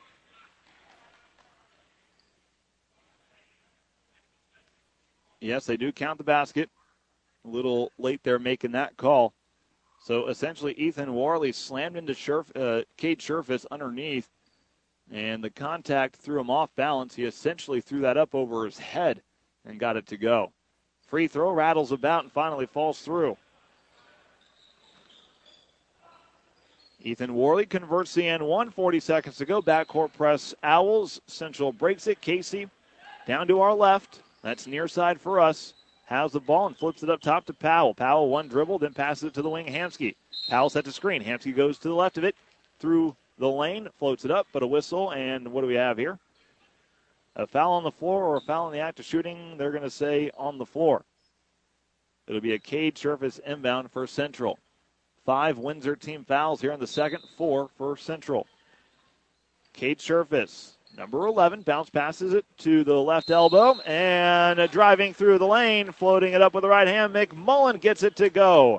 Yes, they do count the basket. A little late there making that call. So essentially Ethan Worley slammed into Cade Sherfis underneath. And the contact threw him off balance. He essentially threw that up over his head and got it to go. Free throw rattles about and finally falls through. Ethan Worley converts the N1. 40 seconds to go. Backcourt press Owls. Central breaks it. Casey down to our left. That's near side for us. Has the ball and flips it up top to Powell. Powell 1 dribble, then passes it to the wing, Hamsky. Powell set to screen. Hamsky goes to the left of it. Through the lane. Floats it up, but a whistle. And what do we have here? A foul on the floor or a foul in the act of shooting. They're going to say on the floor. It'll be a Cade Sherfis inbound for Central. 5 Windsor team fouls here in the second, 4 for Central. Cade Sherfis, number 11, bounce passes it to the left elbow, and driving through the lane, floating it up with the right hand, McMullen gets it to go.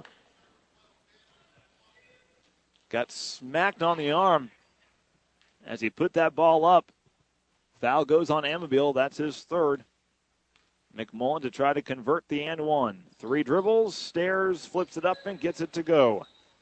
Got smacked on the arm as he put that ball up. Foul goes on Amabile, that's his third. McMullen to try to convert the and one. 3 dribbles, stairs, flips it up, and gets it to go.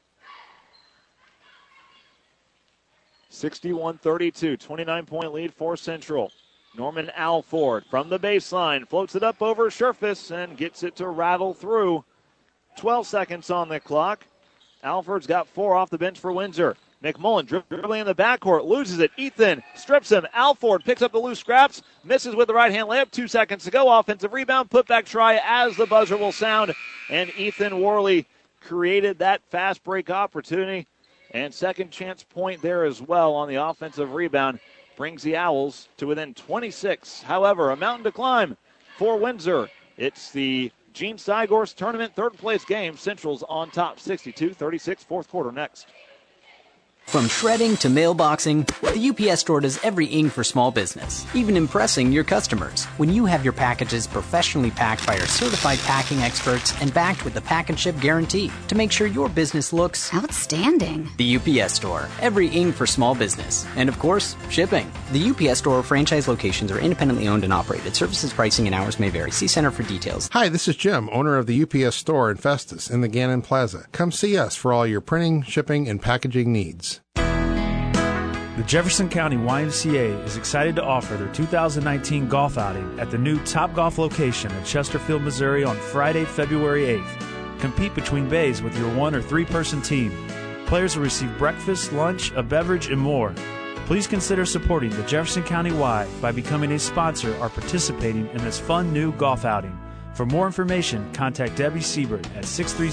61-32, 29-point lead for Central. Norman Alford from the baseline, floats it up over Sherfis and gets it to rattle through. 12 seconds on the clock. Alford's got 4 off the bench for Windsor. McMullen dribbling in the backcourt, loses it. Ethan strips him. Alford picks up the loose scraps, misses with the right-hand layup. 2 seconds to go. Offensive rebound, putback try as the buzzer will sound. And Ethan Worley created that fast break opportunity. And second chance point there as well on the offensive rebound. Brings the Owls to within 26. However, a mountain to climb for Windsor. It's the Gene Steiger's tournament third place game. Central's on top 62-36. Fourth quarter next. From shredding to mailboxing, the UPS Store does everything for small business, even impressing your customers. When you have your packages professionally packed by our certified packing experts and backed with the pack and ship guarantee to make sure your business looks outstanding. The UPS Store, everything for small business. And of course, shipping. The UPS Store franchise locations are independently owned and operated. Services, pricing, and hours may vary. See Center for details. Hi, this is Jim, owner of the UPS Store in Festus in the Gannon Plaza. Come see us for all your printing, shipping, and packaging needs. The Jefferson County YMCA is excited to offer their 2019 golf outing at the new Topgolf location in Chesterfield, Missouri on Friday, February 8th. compete between bays with your 1 or 3 person team. Players will receive breakfast, lunch, a beverage, and more. Please consider supporting the Jefferson County Y by becoming a sponsor or participating in this fun new golf outing. For more information, contact Debbie Siebert at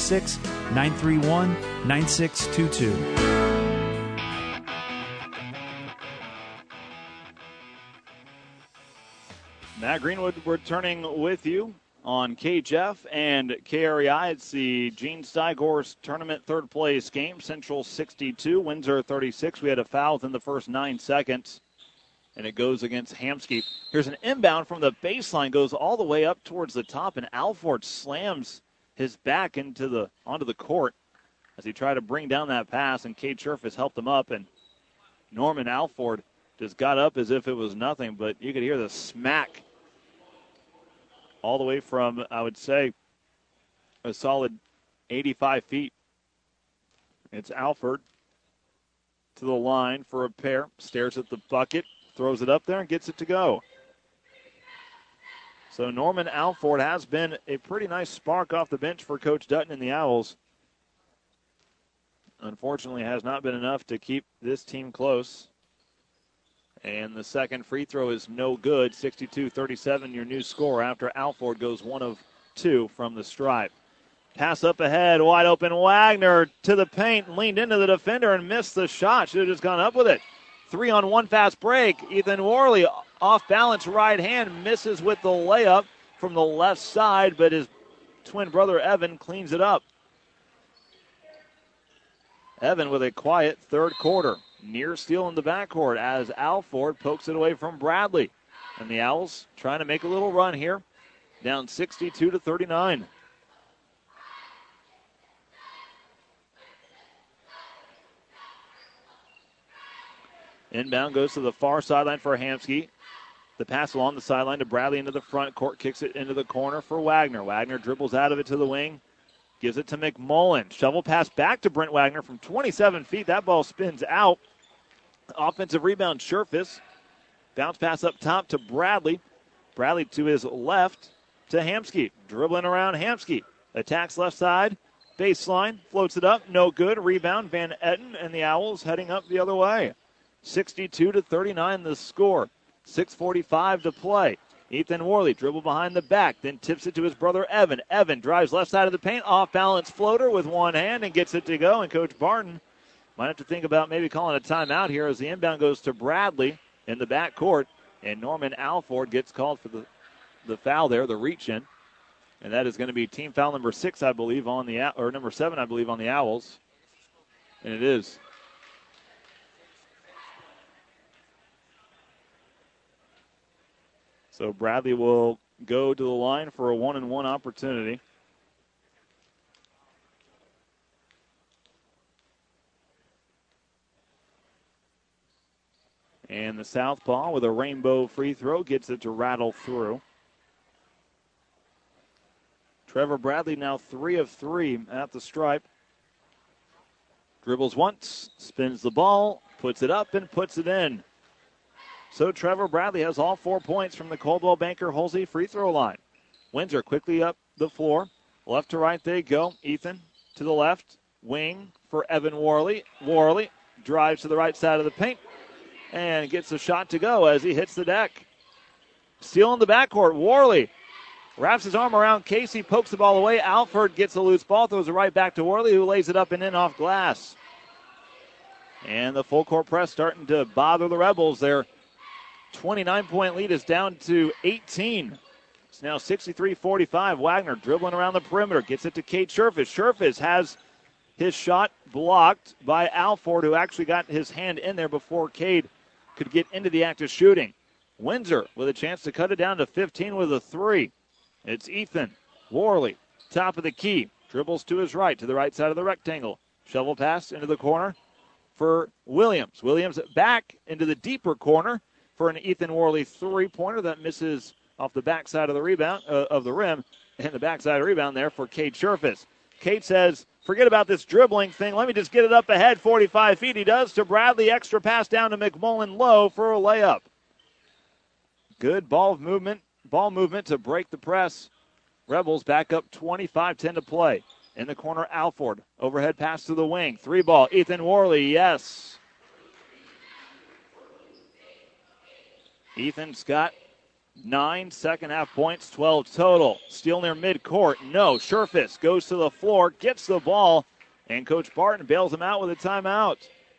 636-931-9622. Matt Greenwood returning with you on KJF and KREI. It's the Gene Steiger's tournament third place game. Central 62, Windsor 36. We had a foul within the first 9 seconds, and it goes against Hamsky. Here's an inbound from the baseline, goes all the way up towards the top, and Alford slams his back onto the court as he tried to bring down that pass, and Cade Scherf has helped him up, and Norman Alford just got up as if it was nothing, but you could hear the smack all the way from, I would say, a solid 85 feet. It's Alford to the line for a pair, stares at the bucket, throws it up there and gets it to go. So Norman Alford has been a pretty nice spark off the bench for Coach Dutton and the Owls. Unfortunately, has not been enough to keep this team close. And the second free throw is no good. 62-37, your new score after Alford goes 1 of 2 from the stripe. Pass up ahead, wide open Wagner to the paint, leaned into the defender and missed the shot. Should have just gone up with it. 3-on-1 fast break. Ethan Worley off balance right hand, misses with the layup from the left side, but his twin brother Evan cleans it up. Evan with a quiet third quarter. Near steal in the backcourt as Alford pokes it away from Bradley. And the Owls trying to make a little run here. Down 62-39. Inbound goes to the far sideline for Hamsky. The pass along the sideline to Bradley into the front court. Kicks it into the corner for Wagner. Wagner dribbles out of it to the wing. Gives it to McMullen. Shovel pass back to Brent Wagner from 27 feet. That ball spins out. Offensive rebound, Scherfis. Bounce pass up top to Bradley. Bradley to his left to Hamsky. Dribbling around Hamsky. Attacks left side. Baseline. Floats it up. No good. Rebound, Van Etten, and the Owls heading up the other way. 62-39 the score. 6:45 to play. Ethan Worley dribble behind the back, then tips it to his brother Evan. Evan drives left side of the paint, off balance floater with one hand and gets it to go. And Coach Barton might have to think about maybe calling a timeout here as the inbound goes to Bradley in the backcourt. And Norman Alford gets called for the foul there, the reach in. And that is going to be team foul number 6, I believe, or number 7, I believe, on the Owls. And it is. So Bradley will go to the line for a 1-and-1 opportunity. And the southpaw with a rainbow free throw gets it to rattle through. Trevor Bradley now 3 of 3 at the stripe. Dribbles once, spins the ball, puts it up, and puts it in. So Trevor Bradley has all 4 points from the Coldwell Banker Halsey free throw line. Windsor quickly up the floor. Left to right they go. Ethan to the left. Wing for Evan Worley. Worley drives to the right side of the paint and gets a shot to go as he hits the deck. Steal in the backcourt. Worley wraps his arm around Casey, pokes the ball away. Alford gets a loose ball, throws it right back to Worley, who lays it up and in off glass. And the full court press starting to bother the Rebels. Their 29-point lead is down to 18. It's now 63-45. Wagner dribbling around the perimeter. Gets it to Cade Scherfis. Scherfis has his shot blocked by Alford, who actually got his hand in there before Cade could get into the act of shooting. Windsor with a chance to cut it down to 15 with a 3. It's Ethan Worley, top of the key. Dribbles to his right, to the right side of the rectangle. Shovel pass into the corner for Williams. Williams back into the deeper corner for an Ethan Worley three-pointer that misses off the backside of the rebound of the rim, and the backside of the rebound there for Cade Scherfis. Cade says, forget about this dribbling thing. Let me just get it up ahead 45 feet. He does to Bradley. Extra pass down to McMullen low for a layup. Good ball movement to break the press. Rebels back up 25-10 to play. In the corner, Alford. Overhead pass to the wing. 3 ball. Ethan Worley, yes. Ethan's got 9 second-half points, 12 total. Steal near midcourt. No. Sherfus goes to the floor, gets the ball, and Coach Barton bails him out with a timeout.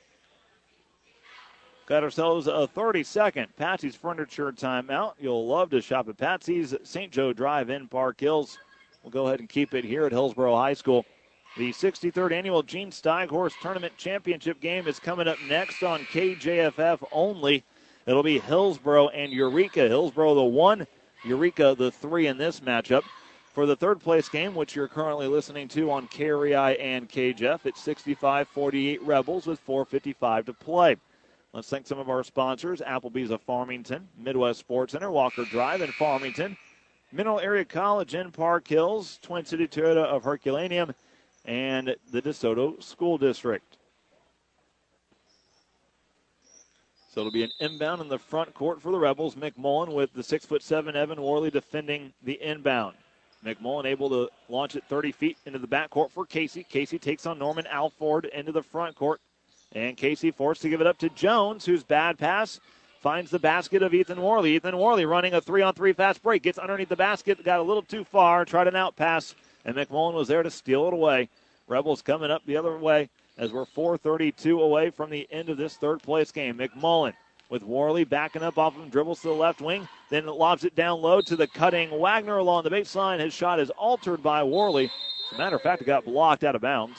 Got ourselves a 30-second Patsy's Furniture timeout. You'll love to shop at Patsy's St. Joe Drive in Park Hills. We'll go ahead and keep it here at Hillsboro High School. The 63rd annual Gene Steighorst Tournament Championship game is coming up next on KJFF only. It'll be Hillsboro and Eureka. Hillsboro the 1, Eureka the 3 in this matchup. For the third place game, which you're currently listening to on KREI and KJF, it's 65-48 Rebels with 4:55 to play. Let's thank some of our sponsors: Applebee's of Farmington, Midwest Sports Center, Walker Drive in Farmington, Mineral Area College in Park Hills, Twin City Toyota of Herculaneum, and the DeSoto School District. So it'll be an inbound in the front court for the Rebels. McMullen with the 6'7" Evan Worley defending the inbound. McMullen able to launch it 30 feet into the backcourt for Casey. Casey takes on Norman Alford into the front court. And Casey forced to give it up to Jones, whose bad pass finds the basket of Ethan Worley. Ethan Worley running a 3-on-3 fast break. Gets underneath the basket, got a little too far, tried an out pass, and McMullen was there to steal it away. Rebels coming up the other way as we're 4:32 away from the end of this third place game. McMullen with Worley backing up off him, dribbles to the left wing, then lobs it down low to the cutting Wagner along the baseline. His shot is altered by Worley. As a matter of fact, it got blocked out of bounds.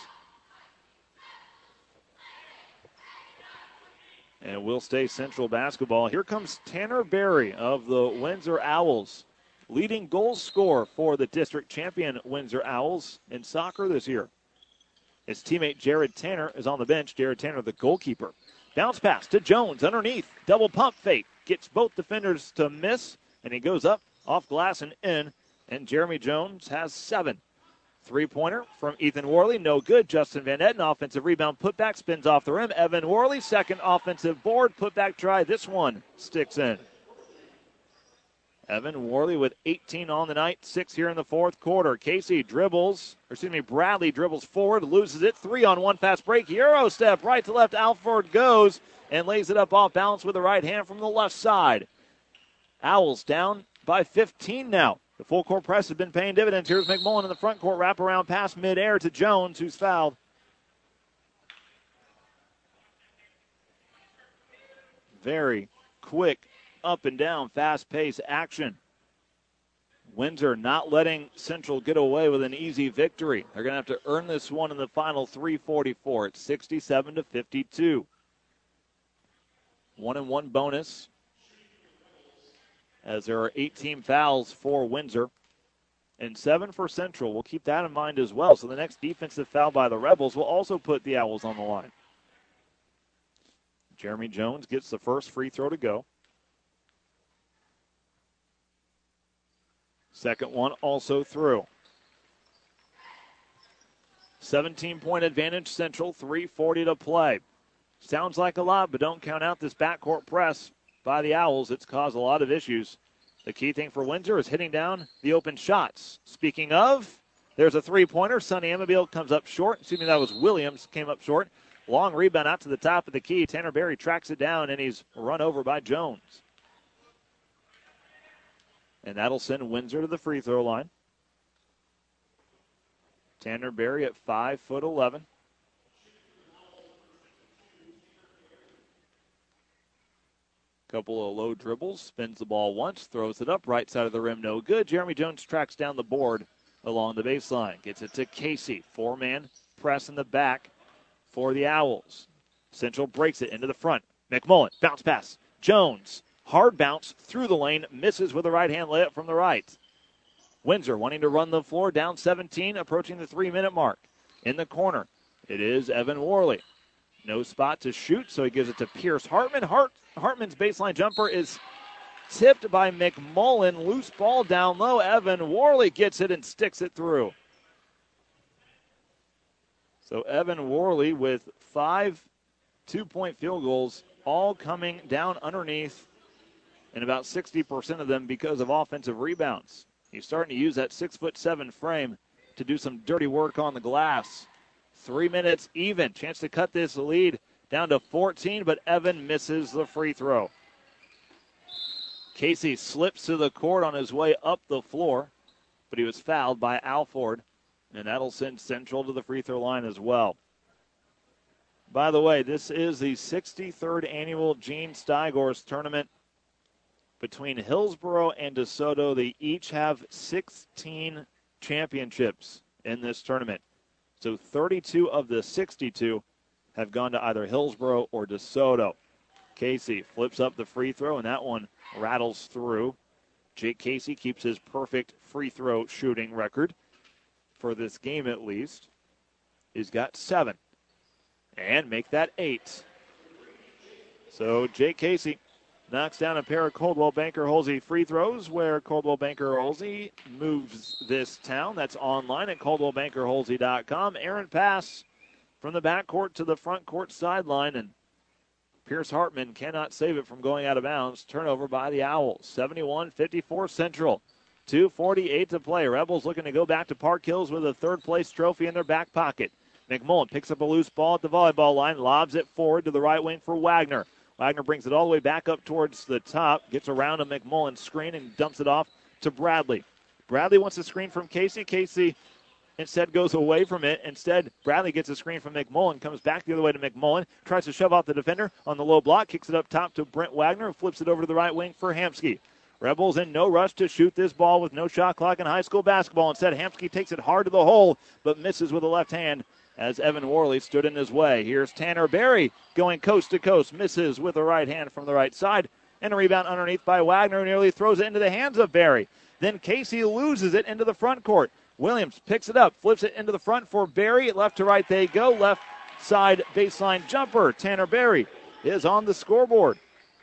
And we'll stay Central basketball. Here comes Tanner Berry of the Windsor Owls, leading goal scorer for the district champion Windsor Owls in soccer this year. His teammate Jared Tanner is on the bench. Jared Tanner, the goalkeeper. Bounce pass to Jones underneath. Double pump fake. Gets both defenders to miss, and he goes up off glass and in. And Jeremy Jones has 7. Three-pointer from Ethan Worley, no good. Justin Van Etten, offensive rebound, putback, spins off the rim. Evan Worley, second offensive board, putback try. This one sticks in. Evan Worley with 18 on the night, 6 here in the fourth quarter. Bradley dribbles forward, loses it. 3-on-1 fast break. Euro step, right to left. Alford goes and lays it up off balance with the right hand from the left side. Owls down by 15 now. The full court press has been paying dividends. Here's McMullen in the front court. Wraparound pass midair to Jones, who's fouled. Very quick, up and down, fast-paced action. Windsor not letting Central get away with an easy victory. They're going to have to earn this one in the final 3:44. It's 67-52. 1-and-1 bonus, as there are 18 fouls for Windsor and 7 for Central. We'll keep that in mind as well. So the next defensive foul by the Rebels will also put the Owls on the line. Jeremy Jones gets the first free throw to go. Second one also through. 17-point advantage Central, 3:40 to play. Sounds like a lot, but don't count out this backcourt press by the Owls. It's caused a lot of issues. The key thing for Windsor is hitting down the open shots. Speaking of, there's a three-pointer. Sonny Amabile comes up short. That was Williams, came up short. Long rebound out to the top of the key. Tanner Berry tracks it down, and he's run over by Jones. And that'll send Windsor to the free throw line. Tanner Berry at 5'11". Couple of low dribbles, spins the ball once, throws it up, right side of the rim, no good. Jeremy Jones tracks down the board along the baseline. Gets it to Casey. 4-man press in the back for the Owls. Central breaks it into the front. McMullen, bounce pass. Jones, hard bounce through the lane, misses with a right-hand layup from the right. Windsor wanting to run the floor, down 17, approaching the 3-minute mark. In the corner, it is Evan Worley. No spot to shoot, so he gives it to Pierce Hartman. Hartman's baseline jumper is tipped by McMullen. Loose ball down low. Evan Worley gets it and sticks it through. So Evan Worley with 5 two-point field goals, all coming down underneath, and about 60% of them because of offensive rebounds. He's starting to use that 6'7" frame to do some dirty work on the glass. 3 minutes even. Chance to cut this lead down to 14, but Evan misses the free throw. Casey slips to the court on his way up the floor, but he was fouled by Alford, and that'll send Central to the free throw line as well. By the way, this is the 63rd annual Gene Steiger's tournament between Hillsboro and DeSoto. They each have 16 championships in this tournament. So 32 of the 62 have gone to either Hillsboro or DeSoto. Casey flips up the free throw, and that one rattles through. Jake Casey keeps his perfect free throw shooting record for this game at least. He's got 7. And make that 8. So Jake Casey knocks down a pair of Coldwell Banker Halsey free throws, where Coldwell Banker Halsey moves this town. That's online at ColdwellBankerHalsey.com. Aaron pass from the backcourt to the front court sideline, and Pierce Hartman cannot save it from going out of bounds. Turnover by the Owls. 71-54 Central. 2:48 to play. Rebels looking to go back to Park Hills with a third-place trophy in their back pocket. McMullen picks up a loose ball at the volleyball line, lobs it forward to the right wing for Wagner. Wagner brings it all the way back up towards the top, gets around a McMullen screen and dumps it off to Bradley. Bradley wants a screen from Casey. Casey instead goes away from it. Instead, Bradley gets a screen from McMullen, comes back the other way to McMullen, tries to shove off the defender on the low block, kicks it up top to Brent Wagner, who flips it over to the right wing for Hamsky. Rebels in no rush to shoot this ball with no shot clock in high school basketball. Instead, Hamsky takes it hard to the hole, but misses with the left hand as Evan Worley stood in his way. Here's Tanner Berry going coast to coast, misses with the right hand from the right side, and a rebound underneath by Wagner, who nearly throws it into the hands of Berry. Then Casey loses it into the front court. Williams picks it up, flips it into the front for Berry. Left to right they go. Left side baseline jumper. Tanner Berry is on the scoreboard.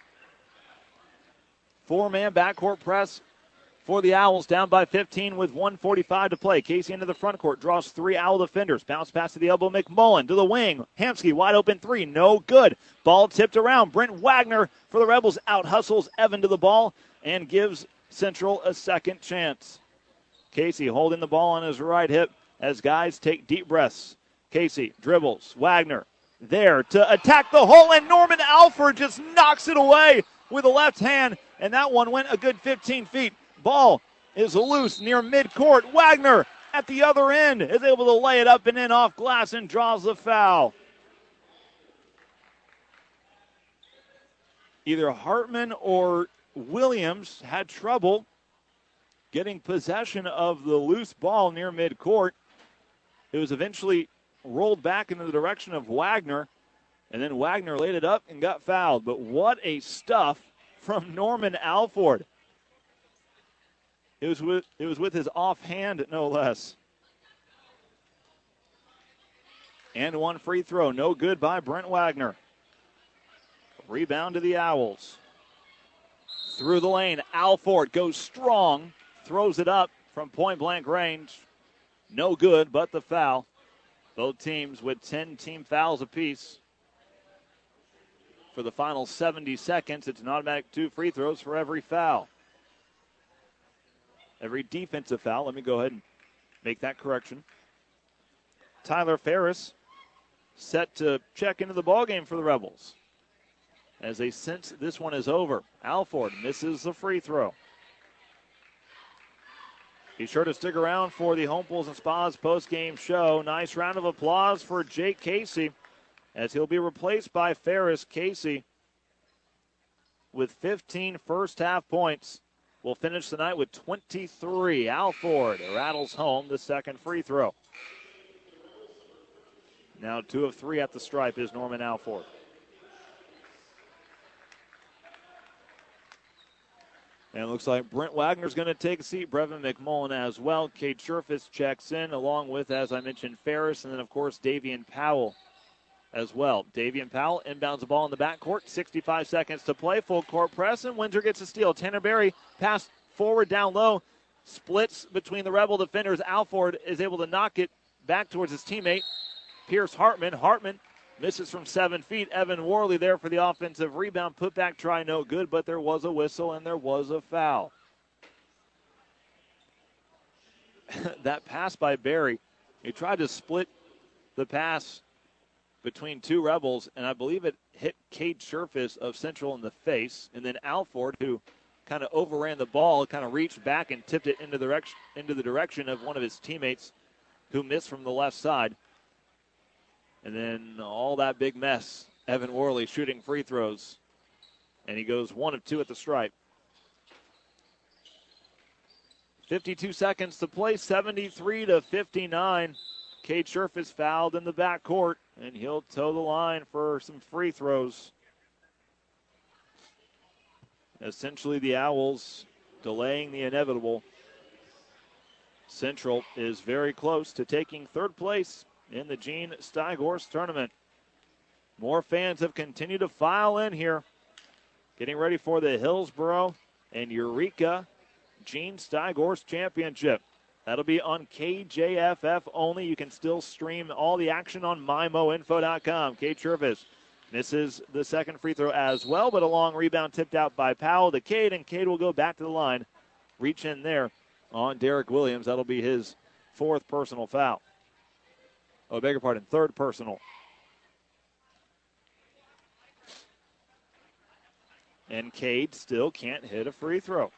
4-man backcourt press for the Owls, down by 15 with 1:45 to play. Casey into the front court, draws 3 Owl defenders. Bounce pass to the elbow, McMullen to the wing. Hamsky wide open 3, no good. Ball tipped around. Brent Wagner for the Rebels out-hustles Evan to the ball and gives Central a second chance. Casey holding the ball on his right hip as guys take deep breaths. Casey dribbles. Wagner there to attack the hole, and Norman Alford just knocks it away with a left hand, and that one went a good 15 feet. Ball is loose near midcourt. Wagner at the other end is able to lay it up and in off glass and draws the foul. Either Hartman or Williams had trouble getting possession of the loose ball near midcourt. It was eventually rolled back into the direction of Wagner, and then Wagner laid it up and got fouled. But what a stuff from Norman Alford. It was with his offhand, no less. And one free throw, no good by Brent Wagner. Rebound to the Owls. Through the lane, Alford goes strong, throws it up from point-blank range. No good, but the foul. Both teams with 10 team fouls apiece. For the final 70 seconds, it's an automatic 2 free throws for every foul. Every defensive foul. Let me go ahead and make that correction. Tyler Ferris set to check into the ballgame for the Rebels as they sense this one is over. Alford misses the free throw. Be sure to stick around for the Home Pools and Spas post-game show. Nice round of applause for Jake Casey as he'll be replaced by Ferris. Casey with 15 first-half points will finish the night with 23. Alford rattles home the second free throw. Now 2 of 3 at the stripe is Norman Alford. And it looks like Brent Wagner's going to take a seat. Brevin McMullen as well. Kate Scherfis checks in, along with, as I mentioned, Ferris, and then, of course, Davian Powell as well. Davian Powell inbounds the ball in the backcourt. 65 seconds to play. Full court press, and Windsor gets a steal. Tanner Berry pass forward down low. Splits between the Rebel defenders. Alford is able to knock it back towards his teammate, Pierce Hartman. Hartman misses from 7 feet. Evan Worley there for the offensive rebound. Put back try, no good, but there was a whistle and there was a foul. that pass by Barry. He tried to split the pass between two Rebels, and I believe it hit Cade Sherfus of Central in the face. And then Alford, who kind of overran the ball, kind of reached back and tipped it into the direction of one of his teammates who missed from the left side. And then all that big mess, Evan Worley shooting free throws. And he goes 1 of 2 at the stripe. 52 seconds to play, 73-59. Cade Sherfus fouled in the backcourt, and he'll toe the line for some free throws. Essentially, the Owls delaying the inevitable. Central is very close to taking third place in the Gene Steighorst tournament. More fans have continued to file in here, getting ready for the Hillsboro and Eureka Gene Steighorst Championship. That'll be on KJFF only. You can still stream all the action on MyMoInfo.com. Cade Sherfus misses the second free throw as well, but a long rebound tipped out by Powell to Cade, and Cade will go back to the line. Reach in there on Derek Williams. That'll be his 4th personal foul. Oh, beg your pardon, 3rd personal. And Cade still can't hit a free throw.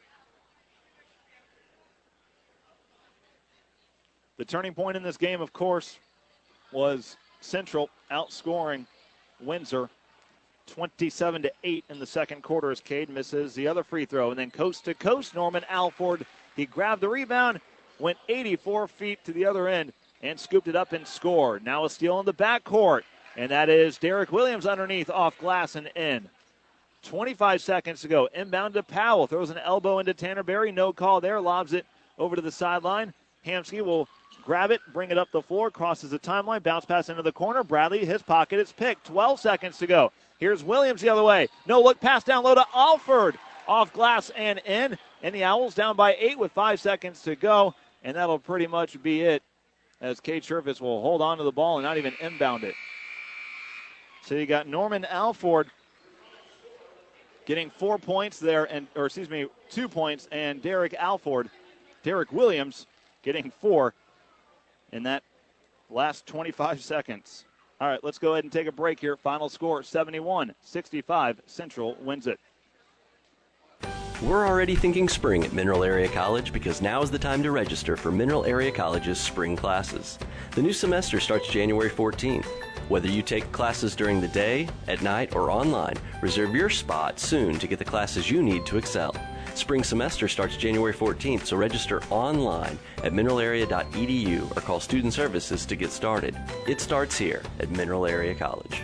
The turning point in this game, of course, was Central outscoring Windsor 27-8 in the second quarter as Cade misses the other free throw. And then coast to coast, Norman Alford, he grabbed the rebound, went 84 feet to the other end, and scooped it up and scored. Now a steal in the backcourt, and that is Derek Williams underneath, off glass and in. 25 seconds to go. Inbound to Powell, throws an elbow into Tanner Berry, no call there, lobs it over to the sideline. Hamsky will grab it, bring it up the floor, crosses the timeline, bounce pass into the corner. Bradley, his pocket, it's picked. 12 seconds to go. Here's Williams the other way. No look, pass down low to Alford. Off glass and in. And the Owls down by 8 with 5 seconds to go. And that'll pretty much be it, as Cade Sherfus will hold on to the ball and not even inbound it. So you got Norman Alford getting 4 points there, 2 points, and Derek Williams getting 4 in that last 25 seconds. All right, let's go ahead and take a break here. Final score, 71-65. Central wins it. We're already thinking spring at Mineral Area College because now is the time to register for Mineral Area College's spring classes. The new semester starts January 14th. Whether you take classes during the day, at night, or online, reserve your spot soon to get the classes you need to excel. Spring semester starts January 14th, so register online at mineralarea.edu or call Student Services to get started. It starts here at Mineral Area College.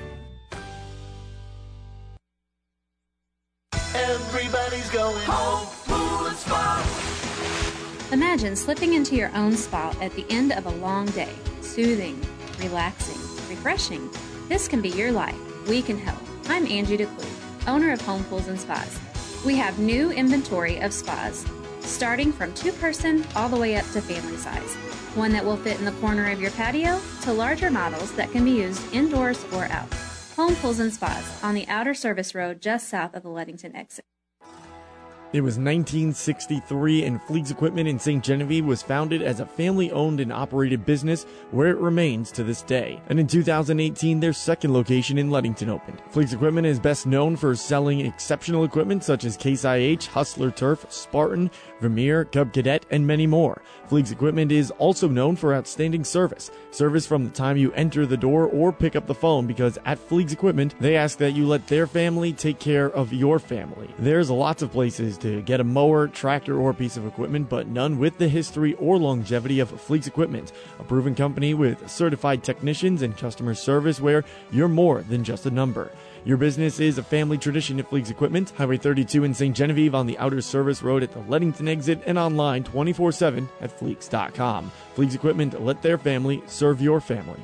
Everybody's going home, pool and spa. Imagine slipping into your own spa at the end of a long day. Soothing, relaxing, refreshing. This can be your life. We can help. I'm Angie DeClue, owner of Home Pools and Spas. We have new inventory of spas, starting from 2-person all the way up to family size. One that will fit in the corner of your patio to larger models that can be used indoors or out. Home Pools and Spas on the Outer Service Road just south of the Ludington exit. It was 1963 and Fleets Equipment in St. Genevieve was founded as a family-owned and operated business where it remains to this day. And in 2018, their second location in Ludington opened. Fleets Equipment is best known for selling exceptional equipment such as Case IH, Hustler Turf, Spartan, Vermeer, Cub Cadet, and many more. Fleets Equipment is also known for outstanding service. Service from the time you enter the door or pick up the phone, because at Fleets Equipment, they ask that you let their family take care of your family. There's lots of places to get a mower, tractor, or piece of equipment, but none with the history or longevity of Fleets Equipment, a proven company with certified technicians and customer service where you're more than just a number. Your business is a family tradition at Fleets Equipment, Highway 32 in St. Genevieve on the Outer Service Road at the Ludington exit, and online 24/7 at Fleets.com. Fleets Equipment, let their family serve your family.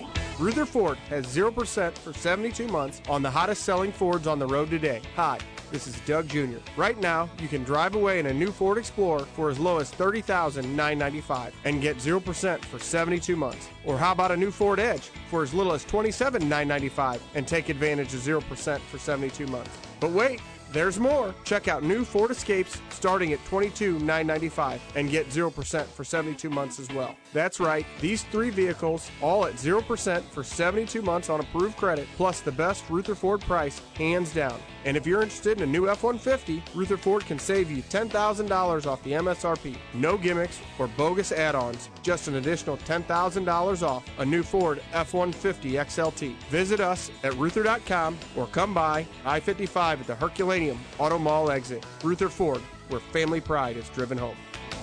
Ruther Ford has 0% for 72 months on the hottest selling Fords on the road today. Hi, This is Doug Jr. Right now, you can drive away in a new Ford Explorer for as low as $30,995 and get 0% for 72 months. Or how about a new Ford Edge for as little as $27,995 and take advantage of 0% for 72 months. But wait, there's more. Check out new Ford Escapes starting at $22,995 and get 0% for 72 months as well. That's right, these 3 vehicles all at 0% for 72 months on approved credit, plus the best Rutherford price, hands down. And if you're interested in a new F-150, Rutherford can save you $10,000 off the MSRP. No gimmicks or bogus add-ons, just an additional $10,000 off a new Ford F-150 XLT. Visit us at Ruther.com or come by I-55 at the Herculaneum Auto Mall exit. Ruther Ford, where family pride is driven home.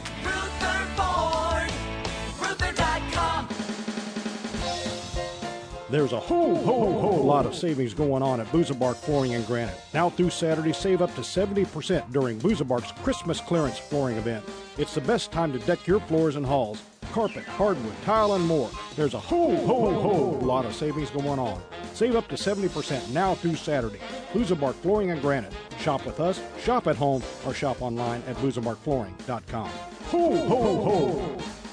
Ruther.com. There's a whole lot of savings going on at Boozabark Flooring and Granite. Now through Saturday, save up to 70% during Boozabark's Christmas clearance flooring event. It's the best time to deck your floors and halls. Carpet, hardwood, tile, and more. There's a whole lot of savings going on. Save up to 70% now through Saturday. Boozabark Flooring and Granite. Shop with us, shop at home, or shop online at boozabarkflooring.com. Ho!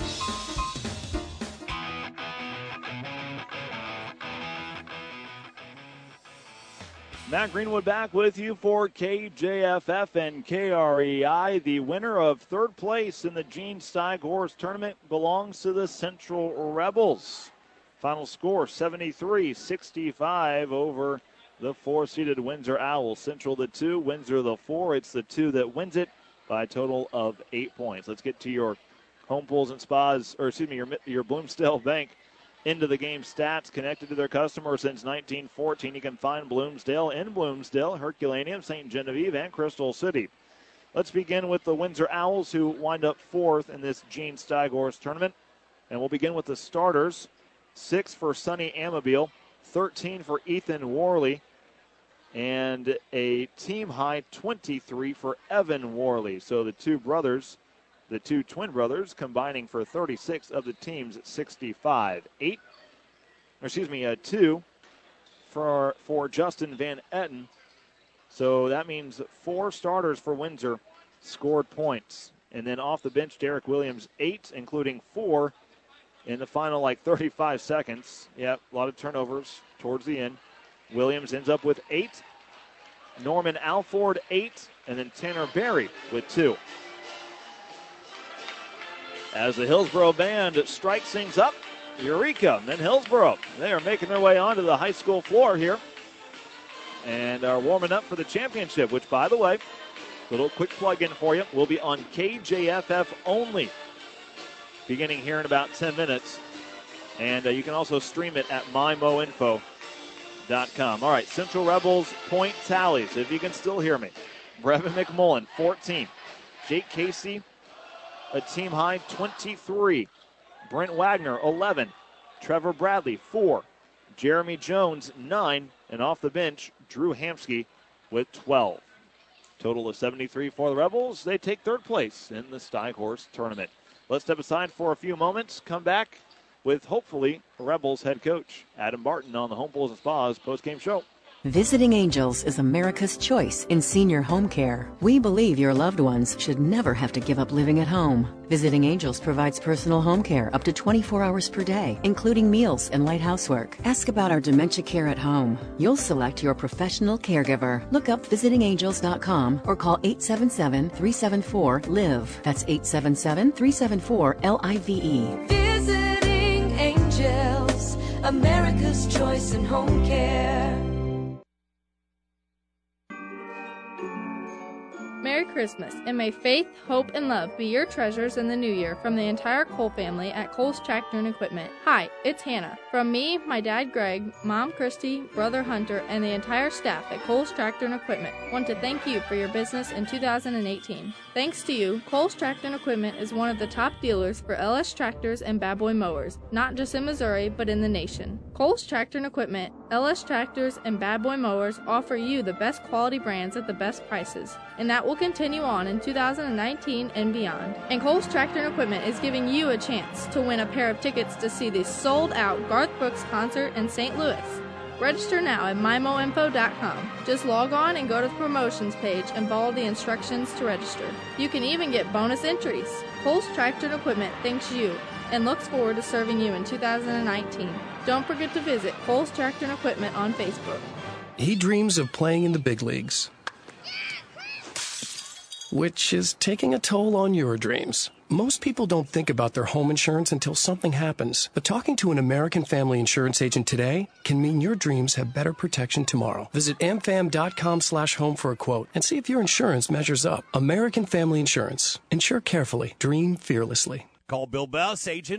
Matt Greenwood back with you for KJFF and KREI. The winner of third place in the Gene Steig Horse Tournament belongs to the Central Rebels. Final score 73-65 over the 4-seeded Windsor Owls. Central the 2, Windsor the 4. It's the 2 that wins it by a total of 8 points. Let's get to your home pools and spas, or excuse me, your Bloomsdale Bank into the game stats connected to their customers since 1914. You can find Bloomsdale in Bloomsdale, Herculaneum, St. Genevieve, and Crystal City. Let's begin with the Windsor Owls, who wind up 4th in this Gene Steig Horse Tournament. And we'll begin with the starters. 6 for Sonny Amabile, 13 for Ethan Worley, and a team-high 23 for Evan Worley. So the two twin brothers combining for 36 of the team's 65. 2 for Justin Van Etten. So that means 4 starters for Windsor scored points. And then off the bench, Derek Williams, 8, including 4 in the final 35 seconds. Yep, a lot of turnovers towards the end. Williams ends up with 8. Norman Alford, 8. And then Tanner Berry with 2. As the Hillsboro Band strikes things up, Eureka, and then Hillsboro. They are making their way onto the high school floor here and are warming up for the championship, which, by the way, a little quick plug-in for you, will be on KJFF only beginning here in about 10 minutes. And you can also stream it at mymoinfo.com. All right, Central Rebels point tallies, if you can still hear me. Brevin McMullen, 14. Jake Casey, a team high 23. Brent Wagner, 11. Trevor Bradley, 4. Jeremy Jones, 9. And off the bench, Drew Hamsky with 12. Total of 73 for the Rebels. They take third place in the Steig Horse Tournament. Let's step aside for a few moments. Come back with, hopefully, Rebels head coach Adam Barton on the Home Pools and Spas postgame show. Visiting Angels is America's choice in senior home care. We believe your loved ones should never have to give up living at home. Visiting Angels provides personal home care up to 24 hours per day, including meals and light housework. Ask about our dementia care at home. You'll select your professional caregiver. Look up visitingangels.com or call 877-374-LIVE. That's 877-374-LIVE. Visiting Angels, America's choice in home care. Merry Christmas, and may faith, hope, and love be your treasures in the new year from the entire Cole family at Cole's Tractor and Equipment. Hi, it's Hannah. From me, my dad Greg, mom Christy, brother Hunter, and the entire staff at Cole's Tractor and Equipment want to thank you for your business in 2018. Thanks to you, Cole's Tractor and Equipment is one of the top dealers for LS tractors and Bad Boy mowers, not just in Missouri, but in the nation. Cole's Tractor and Equipment, LS tractors, and Bad Boy mowers offer you the best quality brands at the best prices, and that will continue on in 2019 and beyond. And Cole's Tractor and Equipment is giving you a chance to win a pair of tickets to see the sold-out Garth Brooks concert in St. Louis. Register now at MyMoInfo.com. Just log on and go to the promotions page and follow the instructions to register. You can even get bonus entries. Coles Tractor and Equipment thanks you and looks forward to serving you in 2019. Don't forget to visit Coles Tractor and Equipment on Facebook. He dreams of playing in the big leagues, which is taking a toll on your dreams. Most people don't think about their home insurance until something happens. But talking to an American Family Insurance agent today can mean your dreams have better protection tomorrow. Visit amfam.com/home for a quote and see if your insurance measures up. American Family Insurance. Insure carefully. Dream fearlessly. Call Bill Bess, agent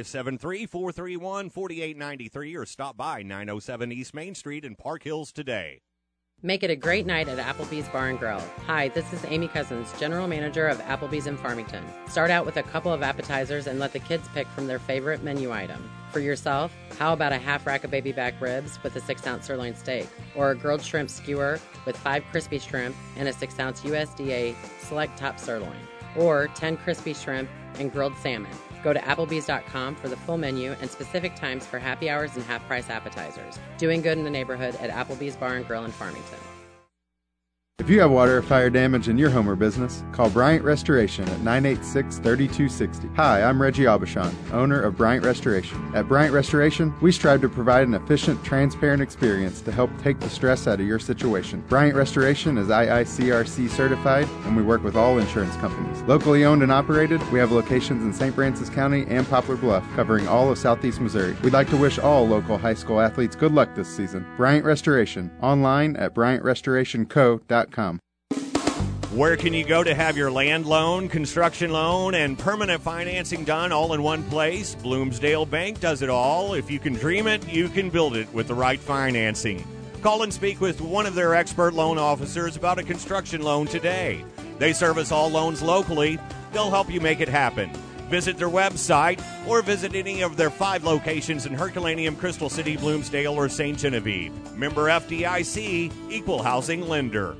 573-431-4893, or stop by 907 East Main Street in Park Hills today. Make it a great night at Applebee's Bar and Grill. Hi, this is Amy Cousins, General Manager of Applebee's in Farmington. Start out with a couple of appetizers and let the kids pick from their favorite menu item. For yourself, how about a half rack of baby back ribs with a 6-ounce sirloin steak? Or a grilled shrimp skewer with 5 crispy shrimp and a 6-ounce USDA select top sirloin? Or 10 crispy shrimp and grilled salmon. Go to Applebee's.com for the full menu and specific times for happy hours and half-price appetizers. Doing good in the neighborhood at Applebee's Bar and Grill in Farmington. If you have water or fire damage in your home or business, call Bryant Restoration at 986-3260. Hi, I'm Reggie Aubuchon, owner of Bryant Restoration. At Bryant Restoration, we strive to provide an efficient, transparent experience to help take the stress out of your situation. Bryant Restoration is IICRC certified, and we work with all insurance companies. Locally owned and operated, we have locations in St. Francis County and Poplar Bluff, covering all of southeast Missouri. We'd like to wish all local high school athletes good luck this season. Bryant Restoration, online at BryantRestorationCo.com. Where can you go to have your land loan, construction loan, and permanent financing done all in one place? Bloomsdale Bank does it all. If you can dream it, you can build it with the right financing. Call and speak with one of their expert loan officers about a construction loan today. They service all loans locally. They'll help you make it happen. Visit their website or visit any of their 5 locations in Herculaneum, Crystal City, Bloomsdale, or St. Genevieve. Member FDIC, Equal Housing Lender.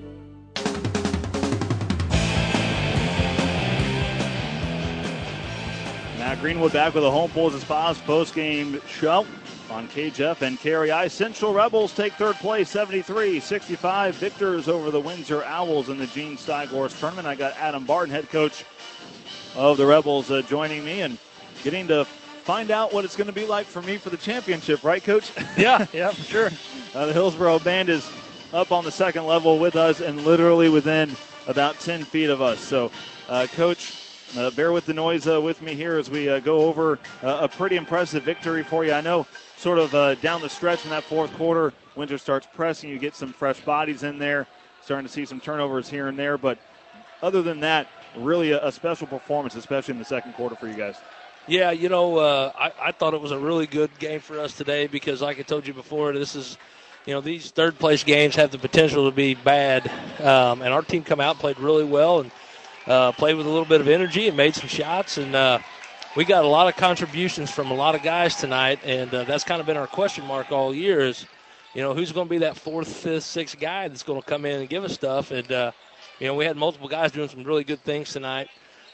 Matt Greenwood back with a Home Pools and Spas post-game show on KJF and KREI. Central Rebels take third place, 73-65 victors over the Windsor Owls in the Gene Steighorst tournament. I got Adam Barton, head coach of the Rebels, joining me and getting to find out what it's going to be like for me for the championship, right, Coach? Yeah, for sure. The Hillsboro Band is up on the second level with us and literally within about 10 feet of us. So, Coach, bear with the noise with me here as we go over a pretty impressive victory for you. I know sort of down the stretch in that fourth quarter, Windsor starts pressing. You get some fresh bodies in there, starting to see some turnovers here and there. But other than that, really a special performance, especially in the second quarter for you guys. Yeah, I thought it was a really good game for us today because, like I told you before, this is, these third-place games have the potential to be bad. And our team come out and played really well and played with a little bit of energy and made some shots. And we got a lot of contributions from a lot of guys tonight, and that's kind of been our question mark all year is, who's going to be that 4th, 5th, 6th guy that's going to come in and give us stuff. And, we had multiple guys doing some really good things tonight.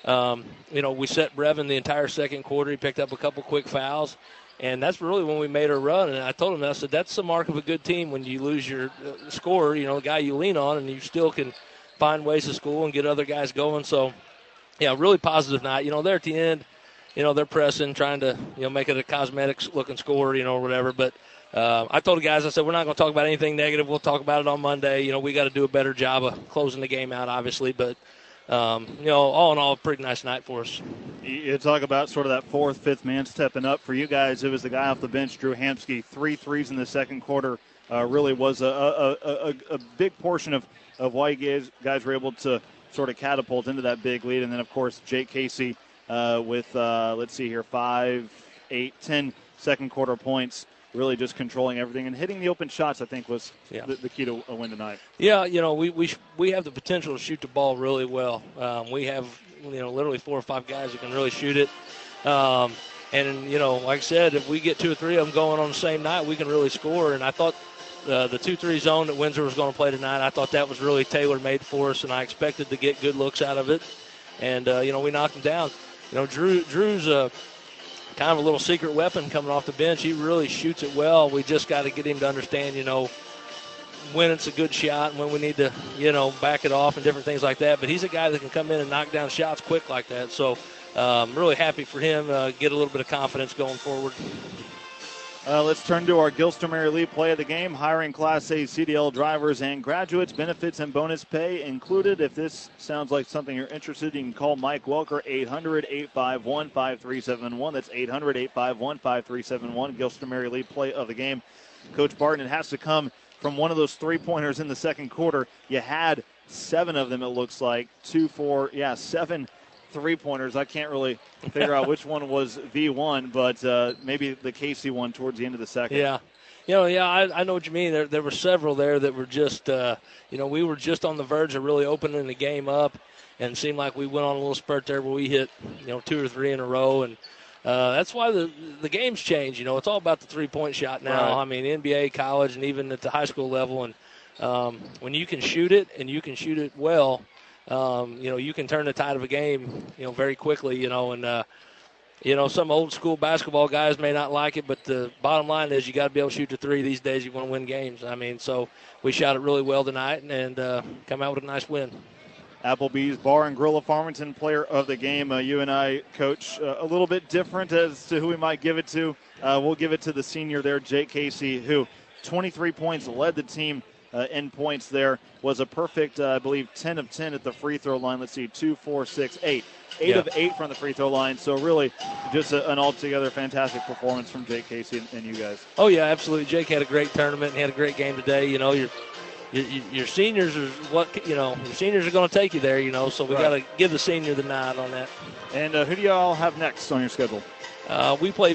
We set Brevin the entire second quarter. He picked up a couple quick fouls, and that's really when we made our run. And I told him, I said, that's the mark of a good team when you lose your scorer, the guy you lean on, and you still can find ways to score and get other guys going. So, yeah, really positive night. There at the end, they're pressing, trying to, make it a cosmetics-looking score, or whatever. But I told the guys, I said, we're not going to talk about anything negative. We'll talk about it on Monday. We got to do a better job of closing the game out, obviously. But, all in all, a pretty nice night for us. You talk about sort of that 4th, 5th man stepping up. For you guys, it was the guy off the bench, Drew Hamsky, 3 threes in the second quarter. Really was a big portion of why you guys were able to sort of catapult into that big lead. And then, of course, Jake Casey with, 5, 8, 10 second quarter points, really just controlling everything. And hitting the open shots, I think, was the key to a win tonight. Yeah, we have the potential to shoot the ball really well. We have, literally 4 or 5 guys who can really shoot it. And, like I said, if we get 2 or 3 of them going on the same night, we can really score. And I thought the 2-3 zone that Windsor was going to play tonight, I thought that was really tailor-made for us, and I expected to get good looks out of it. And, we knocked them down. Drew's kind kind of a little secret weapon coming off the bench. He really shoots it well. We just got to get him to understand, when it's a good shot and when we need to, back it off and different things like that. But he's a guy that can come in and knock down shots quick like that. So I'm really happy for him, get a little bit of confidence going forward. Let's turn to our Gilster Mary Lee play of the game. Hiring Class A CDL drivers and graduates. Benefits and bonus pay included. If this sounds like something you're interested in, you can call Mike Welker, 800-851-5371. That's 800-851-5371. Gilster Mary Lee play of the game. Coach Barton, it has to come from one of those three-pointers in the second quarter. You had 7 of them, it looks like. 7 three-pointers. I can't really figure out which one was V1, but maybe the Casey one towards the end of the second. Yeah. I know what you mean. There were several there that were just, we were just on the verge of really opening the game up, and it seemed like we went on a little spurt there where we hit, 2 or 3 in a row, and that's why the game's changed. It's all about the three-point shot now. Right. I mean, NBA, college, and even at the high school level, and when you can shoot it and you can shoot it well, you can turn the tide of a game, very quickly, and some old school basketball guys may not like it, but the bottom line is you got to be able to shoot the three these days. You want to win games. I mean, so we shot it really well tonight and come out with a nice win. Applebee's Bar and Grill of Farmington player of the game. You and I, Coach, a little bit different as to who we might give it to. We'll give it to the senior there, Jake Casey, who 23 points, led the team in points there, was a perfect, I believe, 10 of 10 at the free throw line. Let's see, 2, 4, 6, 8. 8 of 8 from the free throw line. So really just an altogether fantastic performance from Jake Casey and you guys. Oh, yeah, absolutely. Jake had a great tournament and had a great game today. Your seniors are your seniors are going to take you there, so we got to give the senior the nod on that. And who do y'all have next on your schedule? We play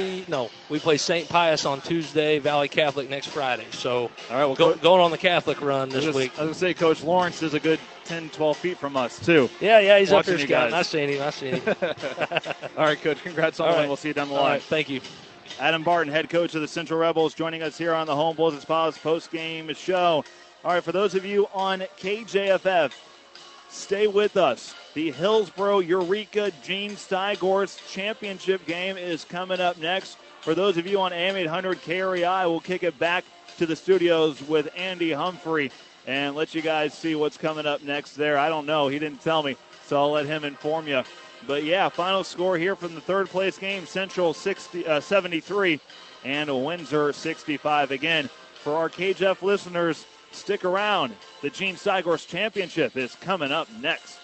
St. Pius on Tuesday, Valley Catholic next Friday. So all right, going on the Catholic run this week. I was going to say, Coach Lawrence is a good 10, 12 feet from us, too. Yeah, he's up there scouting. I seen him. All right, Coach, congrats on the win. We'll see you down the line. All right, thank you. Adam Barton, head coach of the Central Rebels, joining us here on the Home Bulls Palace post-game show. All right, for those of you on KJFF, stay with us. The Hillsboro Eureka Gene Steiger's championship game is coming up next. For those of you on AM 800 KREI, we'll kick it back to the studios with Andy Humphrey and let you guys see what's coming up next there. I don't know. He didn't tell me, so I'll let him inform you. But, yeah, final score here from the third-place game, Central 73 and Windsor 65. Again, for our KJF listeners, stick around. The Gene Steiger's championship is coming up next.